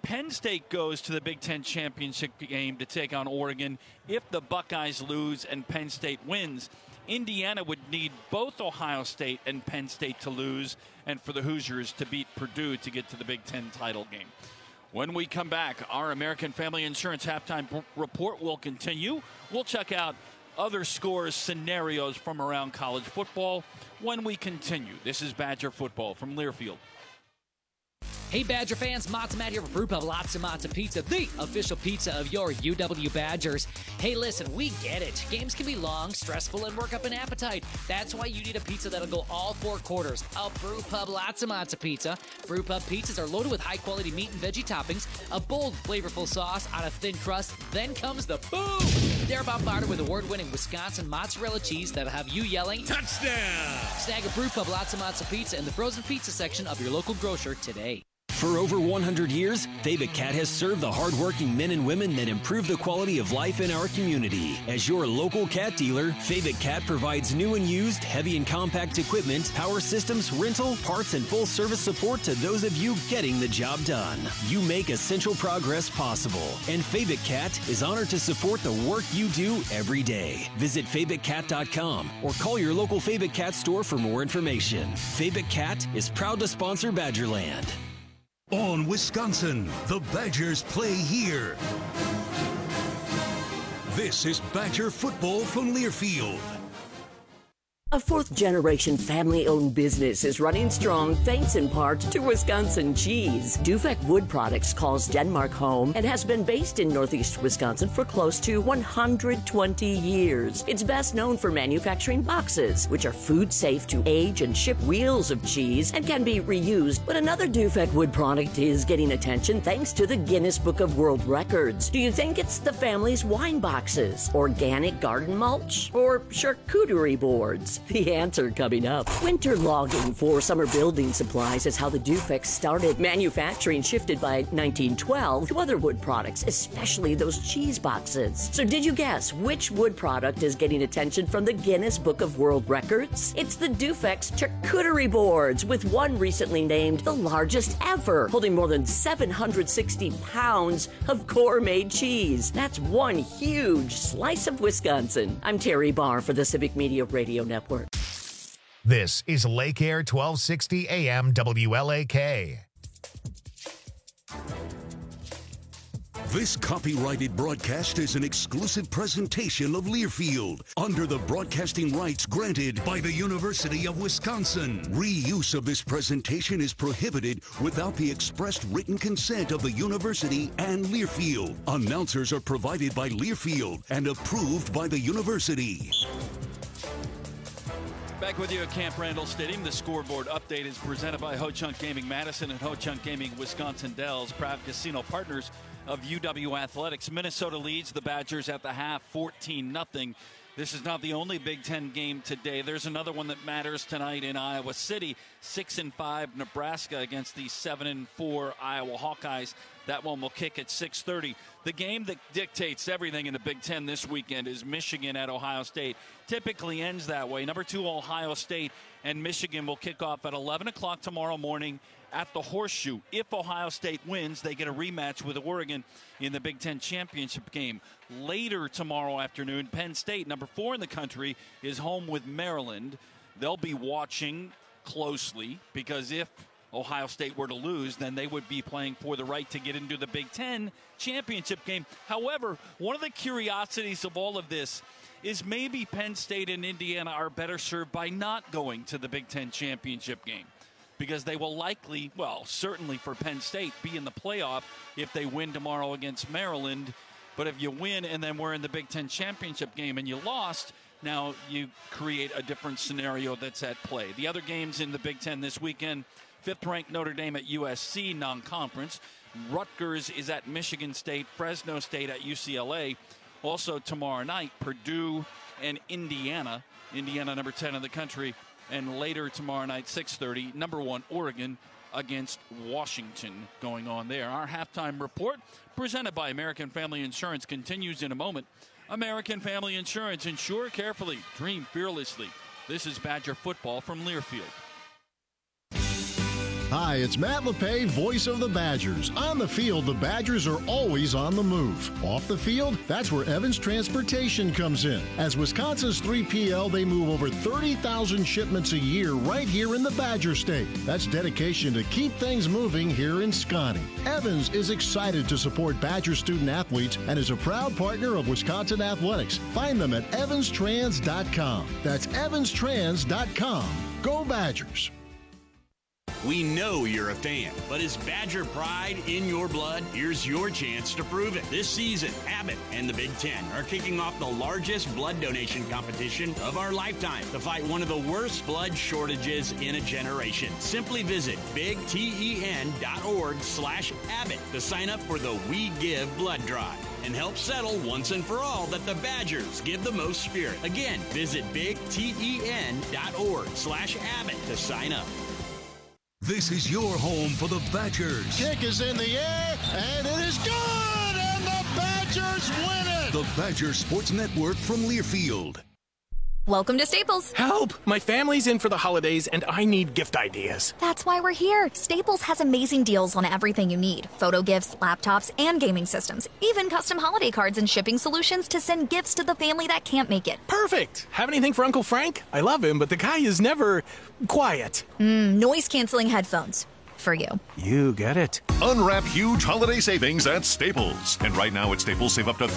Penn State goes to the Big Ten championship game to take on Oregon. If the Buckeyes lose and Penn State wins, Indiana would need both Ohio State and Penn State to lose and for the Hoosiers to beat Purdue to get to the Big Ten title game. When we come back, our American Family Insurance halftime report will continue. We'll check out other scores, scenarios from around college football when we continue. This is Badger Football from Learfield. Hey Badger fans, Matzo Matt here for Brew Pub Lots of Matzo Pizza, the official pizza of your UW Badgers. Hey listen, we get it. Games can be long, stressful, and work up an appetite. That's why you need a pizza that'll go all 4 quarters. A Brew Pub Lots of Matzo Pizza. Brew Pub pizzas are loaded with high-quality meat and veggie toppings, a bold, flavorful sauce on a thin crust, then comes the boom! They're bombarded with award-winning Wisconsin mozzarella cheese that'll have you yelling, touchdown! Snag a Brew Pub Lots of Matzo Pizza in the frozen pizza section of your local grocer today. For over 100 years, Fabic Cat has served the hardworking men and women that improve the quality of life in our community. As your local cat dealer, Fabic Cat provides new and used heavy and compact equipment, power systems, rental, parts, and full service support to those of you getting the job done. You make essential progress possible, and Fabic Cat is honored to support the work you do every day. Visit FabicCat.com or call your local Fabic Cat store for more information. Fabic Cat is proud to sponsor Badgerland. On Wisconsin, the Badgers play here. This is Badger Football from Learfield. A fourth-generation family-owned business is running strong thanks in part to Wisconsin cheese. Dufek Wood Products calls Denmark home and has been based in northeast Wisconsin for close to 120 years. It's best known for manufacturing boxes, which are food-safe to age and ship wheels of cheese and can be reused. But another Dufek Wood product is getting attention thanks to the Guinness Book of World Records. Do you think it's the family's wine boxes, organic garden mulch, or charcuterie boards? The answer coming up. Winter logging for summer building supplies is how the Dufek started. Manufacturing shifted by 1912 to other wood products, especially those cheese boxes. So did you guess which wood product is getting attention from the Guinness Book of World Records? It's the Dufek's charcuterie boards, with one recently named the largest ever, holding more than 760 pounds of gourmet cheese. That's one huge slice of Wisconsin. I'm Terry Barr for the Civic Media Radio Network. This is Lake Air 1260 AM WLAK. This copyrighted broadcast is an exclusive presentation of Learfield under the broadcasting rights granted by the University of Wisconsin. Reuse of this presentation is prohibited without the expressed written consent of the university and Learfield. Announcers are provided by Learfield and approved by the university. Back with you at Camp Randall Stadium. The scoreboard update is presented by Ho-Chunk Gaming Madison and Ho-Chunk Gaming Wisconsin Dells, proud casino partners of UW Athletics. Minnesota leads the Badgers at the half 14-0. This is not the only Big Ten game today. There's another one that matters tonight in Iowa City. 6-5 Nebraska against the 7-4 Iowa Hawkeyes. That one will kick at 6:30. The game that dictates everything in the Big Ten this weekend is Michigan at Ohio State. Typically ends that way. Number 2 Ohio State and Michigan will kick off at 11 o'clock tomorrow morning at the Horseshoe. If Ohio State wins, they get a rematch with Oregon in the Big Ten championship game. Later tomorrow afternoon, Penn State, number 4 in the country, is home with Maryland. They'll be watching closely because if Ohio State were to lose, then they would be playing for the right to get into the Big Ten championship game. However, one of the curiosities of all of this is maybe Penn State and Indiana are better served by not going to the Big Ten championship game, because they will likely, well, certainly for Penn State, be in the playoff if they win tomorrow against Maryland. But if you win and then we're in the Big Ten championship game and you lost, now you create a different scenario that's at play. The other games in the Big Ten this weekend: 5th-ranked Notre Dame at USC, non-conference. Rutgers is at Michigan State. Fresno State at UCLA. Also tomorrow night, Purdue and Indiana. Indiana, number 10 in the country. And later tomorrow night, 6:30, number 1 Oregon against Washington going on there. Our halftime report, presented by American Family Insurance, continues in a moment. American Family Insurance. Insure carefully. Dream fearlessly. This is Badger Football from Learfield. Hi, it's Matt LePay, voice of the Badgers. On the field, the Badgers are always on the move. Off the field, that's where Evans Transportation comes in. As Wisconsin's 3PL, they move over 30,000 shipments a year right here in the Badger State. That's dedication to keep things moving here in Scotty. Evans is excited to support Badger student athletes and is a proud partner of Wisconsin Athletics. Find them at evanstrans.com. That's evanstrans.com. Go Badgers! We know you're a fan, but is Badger pride in your blood? Here's your chance to prove it. This season, Abbott and the Big Ten are kicking off the largest blood donation competition of our lifetime to fight one of the worst blood shortages in a generation. Simply visit bigten.org/Abbott to sign up for the We Give Blood Drive and help settle once and for all that the Badgers give the most spirit. Again, visit bigten.org/Abbott to sign up. This is your home for the Badgers. Kick is in the air, and it is good, and the Badgers win it! The Badger Sports Network from Learfield. Welcome to Staples. Help! My family's in for the holidays, and I need gift ideas. That's why we're here. Staples has amazing deals on everything you need. Photo gifts, laptops, and gaming systems. Even custom holiday cards and shipping solutions to send gifts to the family that can't make it. Perfect! Have anything for Uncle Frank? I love him, but the guy is never quiet. Noise-canceling headphones. For you. You get it. Unwrap huge holiday savings at Staples. And right now at Staples, save up to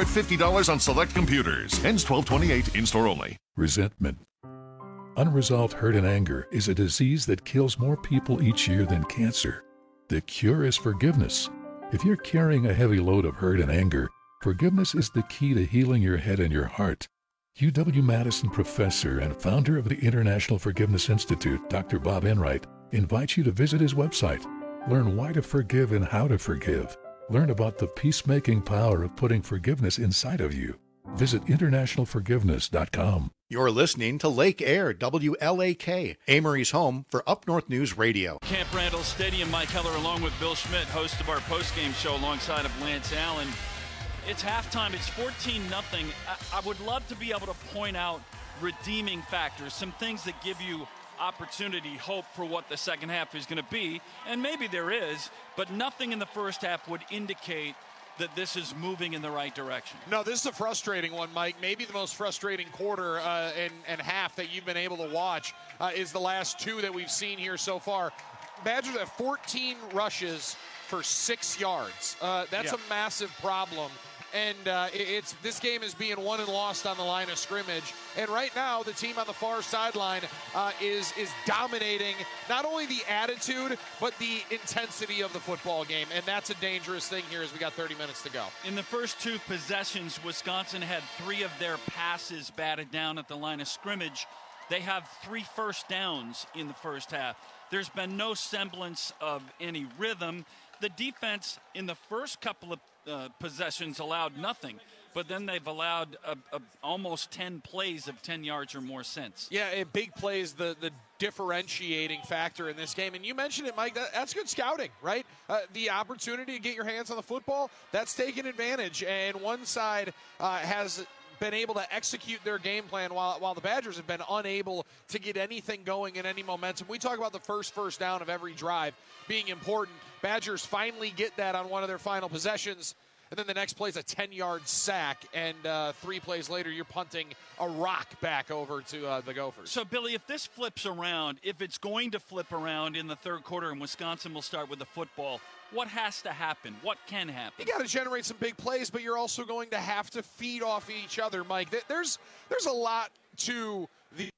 $350 on select computers. Ends 12/28, in-store only. Resentment. Unresolved hurt and anger is a disease that kills more people each year than cancer. The cure is forgiveness. If you're carrying a heavy load of hurt and anger, forgiveness is the key to healing your head and your heart. UW-Madison professor and founder of the International Forgiveness Institute, Dr. Bob Enright, invites you to visit his website. Learn why to forgive and how to forgive. Learn about the peacemaking power of putting forgiveness inside of you. Visit internationalforgiveness.com. You're listening to Lake Air, WLAK, Amory's home for Up North News Radio. Camp Randall Stadium, Mike Heller along with Bill Schmidt, host of our postgame show alongside of Lance Allen. It's halftime. It's 14-0. I would love to be able to point out redeeming factors, some things that give you opportunity, hope for what the second half is going to be, and maybe there is, but nothing in the first half would indicate that this is moving in the right direction. No, this is a frustrating one, Mike. Maybe the most frustrating quarter and half that you've been able to watch is the last two that we've seen here so far. Badgers have 14 rushes for 6 yards. That's a massive problem. And this game is being won and lost on the line of scrimmage. And right now, the team on the far sideline is dominating not only the attitude, but the intensity of the football game. And that's a dangerous thing here as we got 30 minutes to go. In the first two possessions, Wisconsin had 3 of their passes batted down at the line of scrimmage. They have 3 first downs in the first half. There's been no semblance of any rhythm. The defense in the first couple of possessions allowed nothing, but then they've allowed almost 10 plays of 10 yards or more since. Yeah, a big play is the differentiating factor in this game. And you mentioned it, Mike, that's good scouting, right? The opportunity to get your hands on the football, that's taken advantage. And one side has been able to execute their game plan while the Badgers have been unable to get anything going and any momentum. We talk about the first down of every drive being important. Badgers finally get that on one of their final possessions, and then the next play is a 10-yard sack, and 3 plays later you're punting a rock back over to the Gophers. So, Billy, if this flips around, if it's going to flip around in the third quarter and Wisconsin will start with the football, what has to happen? What can happen? You got to generate some big plays, but you're also going to have to feed off each other, Mike. There's a lot to the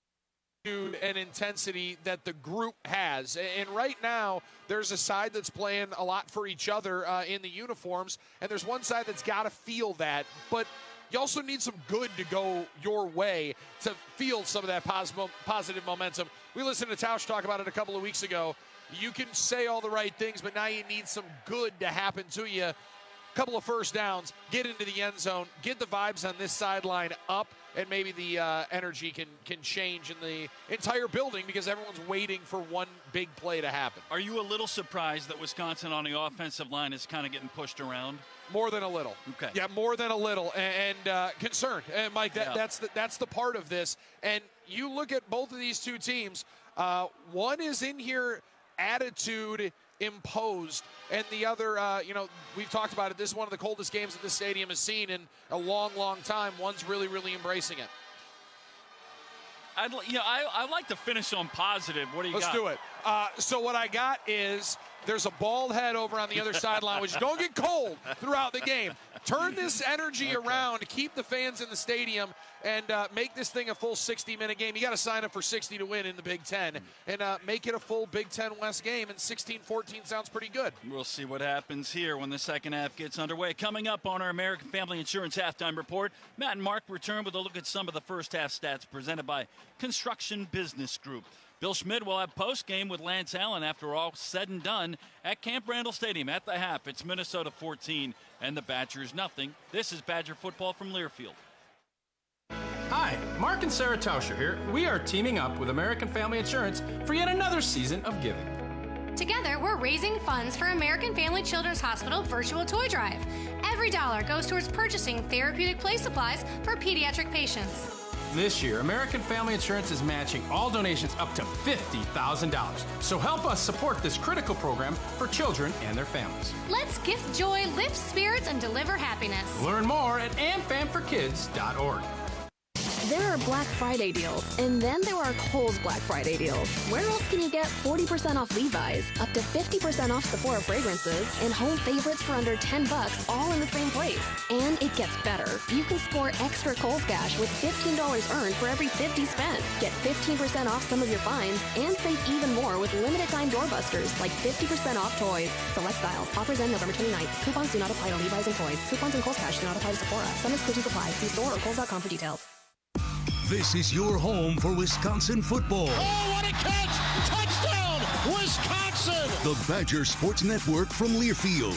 and intensity that the group has. And right now, there's a side that's playing a lot for each other in the uniforms, and there's one side that's got to feel that. But you also need some good to go your way to feel some of that positive momentum. We listened to Tausch talk about it a couple of weeks ago. You can say all the right things, but now you need some good to happen to you. A couple of first downs, get into the end zone, get the vibes on this sideline up, and maybe the energy can change in the entire building because everyone's waiting for one big play to happen. Are you a little surprised that Wisconsin on the offensive line is kind of getting pushed around? More than a little. Okay. Yeah, more than a little, and concerned. And Mike, that's the part of this. And you look at both of these two teams. One is in here attitude imposed. And the other, we've talked about it. This is one of the coldest games that this stadium has seen in a long, long time. One's really, really embracing it. I'd like to finish on positive. What do you got? Let's do it. So what I got is there's a bald head over on the other sideline, which is going to get cold throughout the game. Turn this energy around, keep the fans in the stadium, and make this thing a full 60-minute game. You got to sign up for 60 to win in the Big Ten, and make it a full Big Ten West game. And 16-14 sounds pretty good. We'll see what happens here when the second half gets underway. Coming up on our American Family Insurance Halftime Report, Matt and Mark return with a look at some of the first half stats presented by Construction Business Group. Bill Schmidt will have post-game with Lance Allen after all said and done at Camp Randall Stadium. At the half, it's Minnesota 14 and the Badgers nothing. This is Badger football from Learfield. Hi, Mark and Sarah Tauscher here. We are teaming up with American Family Insurance for yet another season of giving. Together, we're raising funds for American Family Children's Hospital Virtual Toy Drive. Every dollar goes towards purchasing therapeutic play supplies for pediatric patients. This year, American Family Insurance is matching all donations up to $50,000. So help us support this critical program for children and their families. Let's gift joy, lift spirits, and deliver happiness. Learn more at amfamforkids.org. There are Black Friday deals, and then there are Kohl's Black Friday deals. Where else can you get 40% off Levi's, up to 50% off Sephora fragrances, and home favorites for under $10, all in the same place? And it gets better. You can score extra Kohl's cash with $15 earned for every $50 spent. Get 15% off some of your finds, and save even more with limited-time doorbusters, like 50% off toys. Select styles. Offers end November 29th. Coupons do not apply to Levi's and toys. Coupons and Kohl's cash do not apply to Sephora. Some exclusions apply. See store or Kohl's.com for details. This is your home for Wisconsin football. Oh, what a catch! Touchdown, Wisconsin! The Badger Sports Network from Learfield.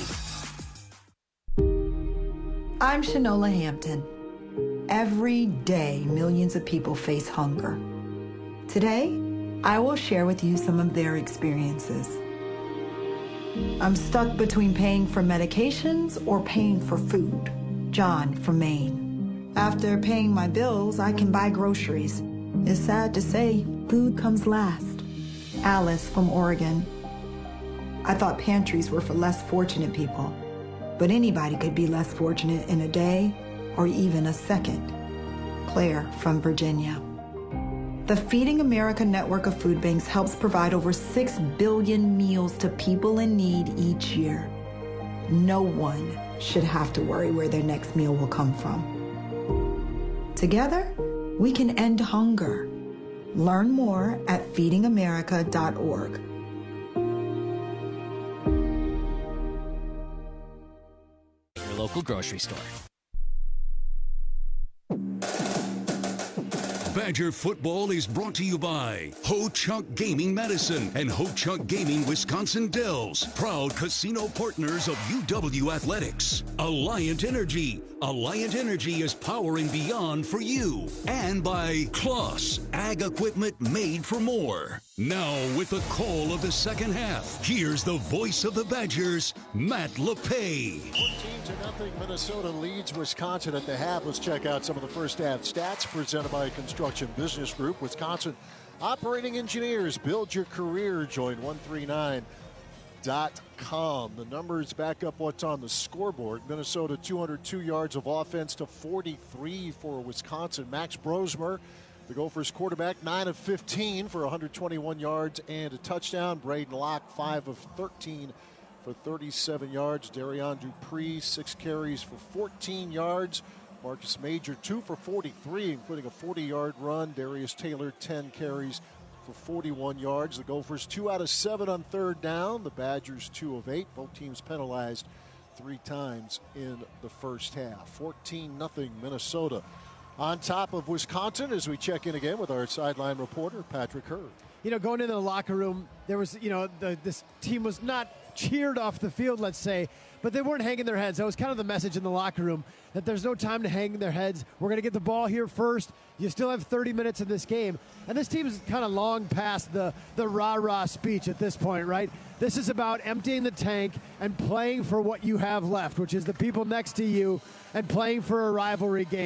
I'm Shanola Hampton. Every day, millions of people face hunger. Today, I will share with you some of their experiences. I'm stuck between paying for medications or paying for food. John from Maine. After paying my bills, I can buy groceries. It's sad to say, food comes last. Alice from Oregon. I thought pantries were for less fortunate people, but anybody could be less fortunate in a day or even a second. Claire from Virginia. The Feeding America network of food banks helps provide over 6 billion meals to people in need each year. No one should have to worry where their next meal will come from. Together, we can end hunger. Learn more at feedingamerica.org. Your local grocery store. Badger football is brought to you by Ho-Chunk Gaming Madison and Ho-Chunk Gaming Wisconsin Dells, proud casino partners of UW Athletics. Alliant Energy. Alliant Energy is powering beyond for you. And by Kloss, ag equipment made for more. Now with the call of the second half, here's the voice of the Badgers, Matt LePay. 14-0, Minnesota leads Wisconsin at the half. Let's check out some of the first half stats presented by Construction Business Group. Wisconsin operating engineers, build your career. Join 139.com. The numbers back up what's on the scoreboard. Minnesota 202 yards of offense to 43 for Wisconsin. Max Brosmer, the Gophers quarterback, 9 of 15 for 121 yards and a touchdown. Braden Locke, 5 of 13 for 37 yards. Darian Dupree, 6 carries for 14 yards. Marcus Major, 2 for 43, including a 40-yard run. Darius Taylor, 10 carries for 41 yards. The Gophers 2 out of 7 on third down. The Badgers 2 of 8. Both teams penalized 3 times in the first half. 14-0 Minnesota on top of Wisconsin as we check in again with our sideline reporter, Patrick Hurd. You know, going into the locker room, there was, this team was not cheered off the field, let's say, but they weren't hanging their heads. That was kind of the message in the locker room, that there's no time to hang their heads. We're going to get the ball here first. You still have 30 minutes in this game. And this team's kind of long past the rah-rah speech at this point, right? This is about emptying the tank and playing for what you have left, which is the people next to you, and playing for a rivalry game.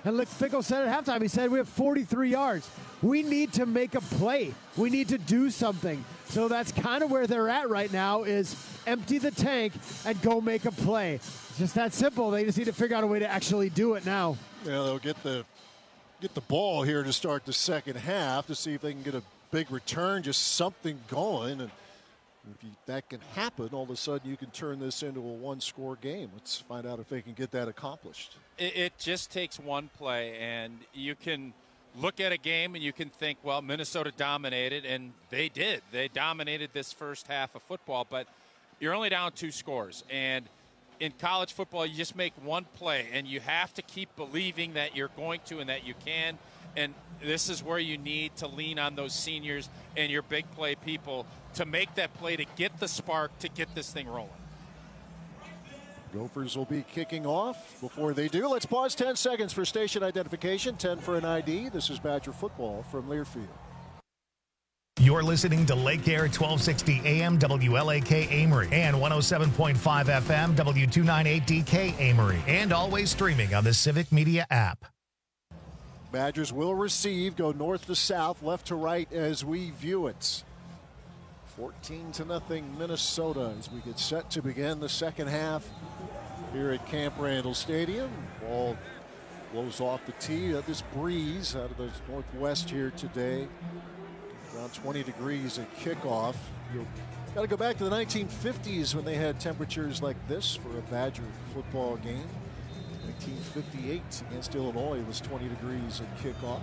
And Luke Fickell said at halftime, he said, we have 43 yards. We need to make a play. We need to do something. So that's kind of where they're at right now, is empty the tank and go make a play. It's just that simple. They just need to figure out a way to actually do it now. Yeah, they'll get the ball here to start the second half to see if they can get a big return, just something going. And if that can happen, all of a sudden you can turn this into a one-score game. Let's find out if they can get that accomplished. It just takes one play, and you can look at a game and you can think, well, Minnesota dominated, and they did. They dominated this first half of football, but you're only down 2 scores. And in college football, you just make one play, and you have to keep believing that you're going to and that you can. And this is where you need to lean on those seniors and your big play people to make that play, to get the spark, to get this thing rolling. Gophers will be kicking off. Before they do, let's pause 10 seconds for station identification, 10 for an ID. This is Badger football from Learfield. You're listening to Lake Air 1260 AM WLAK Amory and 107.5 FM W298DK Amory, and always streaming on the Civic Media app. Badgers will receive, go north to south, left to right as we view it. 14-0 Minnesota as we get set to begin the second half here at Camp Randall Stadium. Ball blows off the tee. This breeze out of the northwest here today. Around 20 degrees at kickoff. You've got to go back to the 1950s when they had temperatures like this for a Badger football game. 1958 against Illinois, it was 20 degrees at kickoff.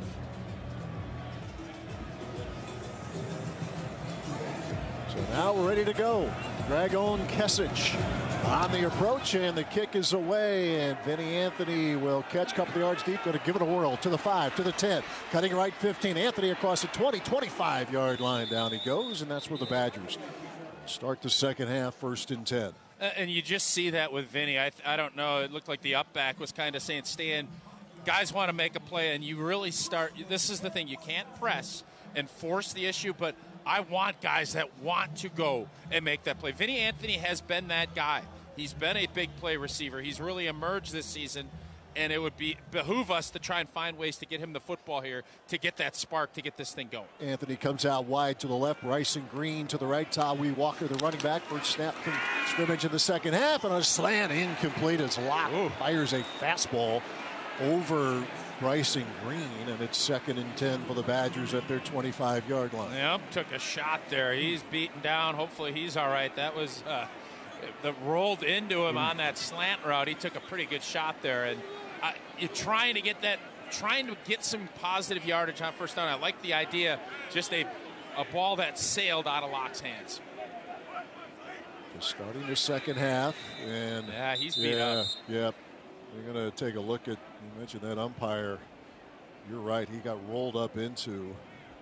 So now we're ready to go. Dragon Kesich on the approach, and the kick is away, and Vinny Anthony will catch a couple of yards deep, going to give it a whirl to the 5, to the 10, cutting right 15. Anthony across the 20, 25-yard line. Down he goes, and that's where the Badgers start the second half, 1st and 10. And you just see that with Vinny. I don't know. It looked like the up back was kind of saying, stay in. Guys want to make a play, and you really start. This is the thing. You can't press and force the issue, but I want guys that want to go and make that play. Vinny Anthony has been that guy. He's been a big play receiver. He's really emerged this season, and it would behoove us to try and find ways to get him the football here to get that spark, to get this thing going. Anthony comes out wide to the left. Bryson Green to the right. Tawee Walker, the running back. First snap from scrimmage in the second half, and a slant incomplete as Locke fires a fastball over Bryson Green, and it's 2nd and 10 for the Badgers at their 25-yard line. Yep, took a shot there. He's beaten down. Hopefully he's all right. That was that rolled into him on that slant route. He took a pretty good shot there, and you're trying to get some positive yardage on first down. I like the idea, just a ball that sailed out of Locke's hands. Just starting the second half, and yeah, he's beat up. Yep. We're going to take a look at, you mentioned that umpire. You're right, he got rolled up into.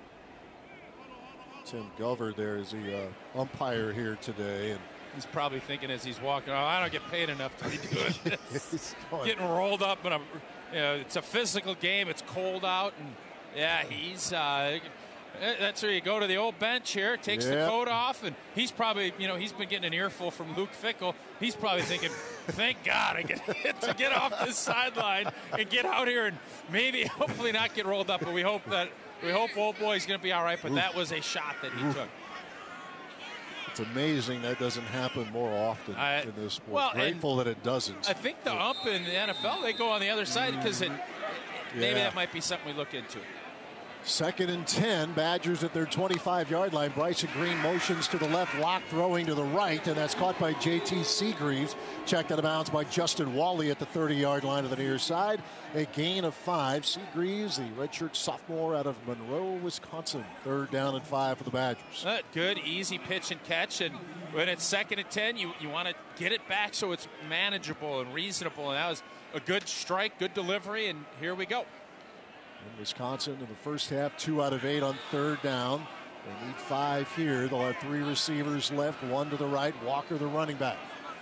Tim Gover there is the umpire here today. And he's probably thinking as he's walking, oh, I don't get paid enough to be doing this. Getting rolled up in it's a physical game. It's cold out, and yeah, he's that's where you go to the old bench here, takes the coat off, and he's probably, he's been getting an earful from Luke Fickell. He's probably thinking, thank God I get to get off this sideline and get out here and maybe, hopefully not get rolled up, but we hope old boy's going to be all right, but that was a shot that he took. It's amazing that doesn't happen more often in this sport. Well, grateful that it doesn't. I think the ump in the NFL, they go on the other side because maybe that might be something we look into. 2nd and 10, Badgers at their 25-yard line. Bryson Green motions to the left, Locke throwing to the right, and that's caught by J.T. Seagreaves. Checked out of bounds by Justin Wally at the 30-yard line of the near side. A gain of 5. Seagreaves, the redshirt sophomore out of Monroe, Wisconsin. 3rd down and 5 for the Badgers. Good, easy pitch and catch, and when it's 2nd and 10, you want to get it back so it's manageable and reasonable, and that was a good strike, good delivery, and here we go. In Wisconsin in the first half, 2 out of 8 on 3rd down. They need 5 here. They'll have 3 receivers left, 1 to the right. Walker, the running back.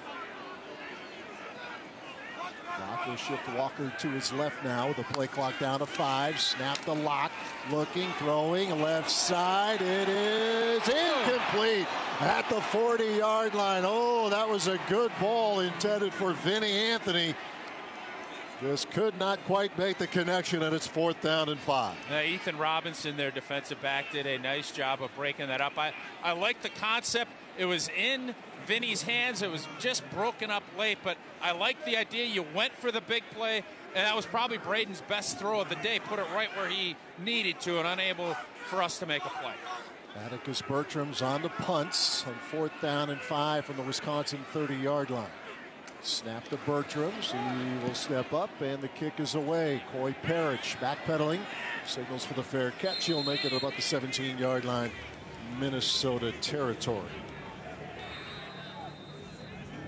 Locke will shift Walker to his left now with the play clock down to 5. Snap to Locke, looking, throwing, left side. It is incomplete at the 40-yard line. Oh, that was a good ball intended for Vinny Anthony. Just could not quite make the connection, and it's 4th down and 5. Ethan Robinson, their defensive back, did a nice job of breaking that up. I like the concept. It was in Vinny's hands. It was just broken up late, but I like the idea. You went for the big play, and that was probably Braden's best throw of the day. Put it right where he needed to and unable for us to make a play. Atticus Bertram's on the punts on 4th down and 5 from the Wisconsin 30-yard line. Snap to Bertrams. He will step up, and the kick is away. Coy Parrish backpedaling. Signals for the fair catch. He'll make it about the 17-yard line. Minnesota territory.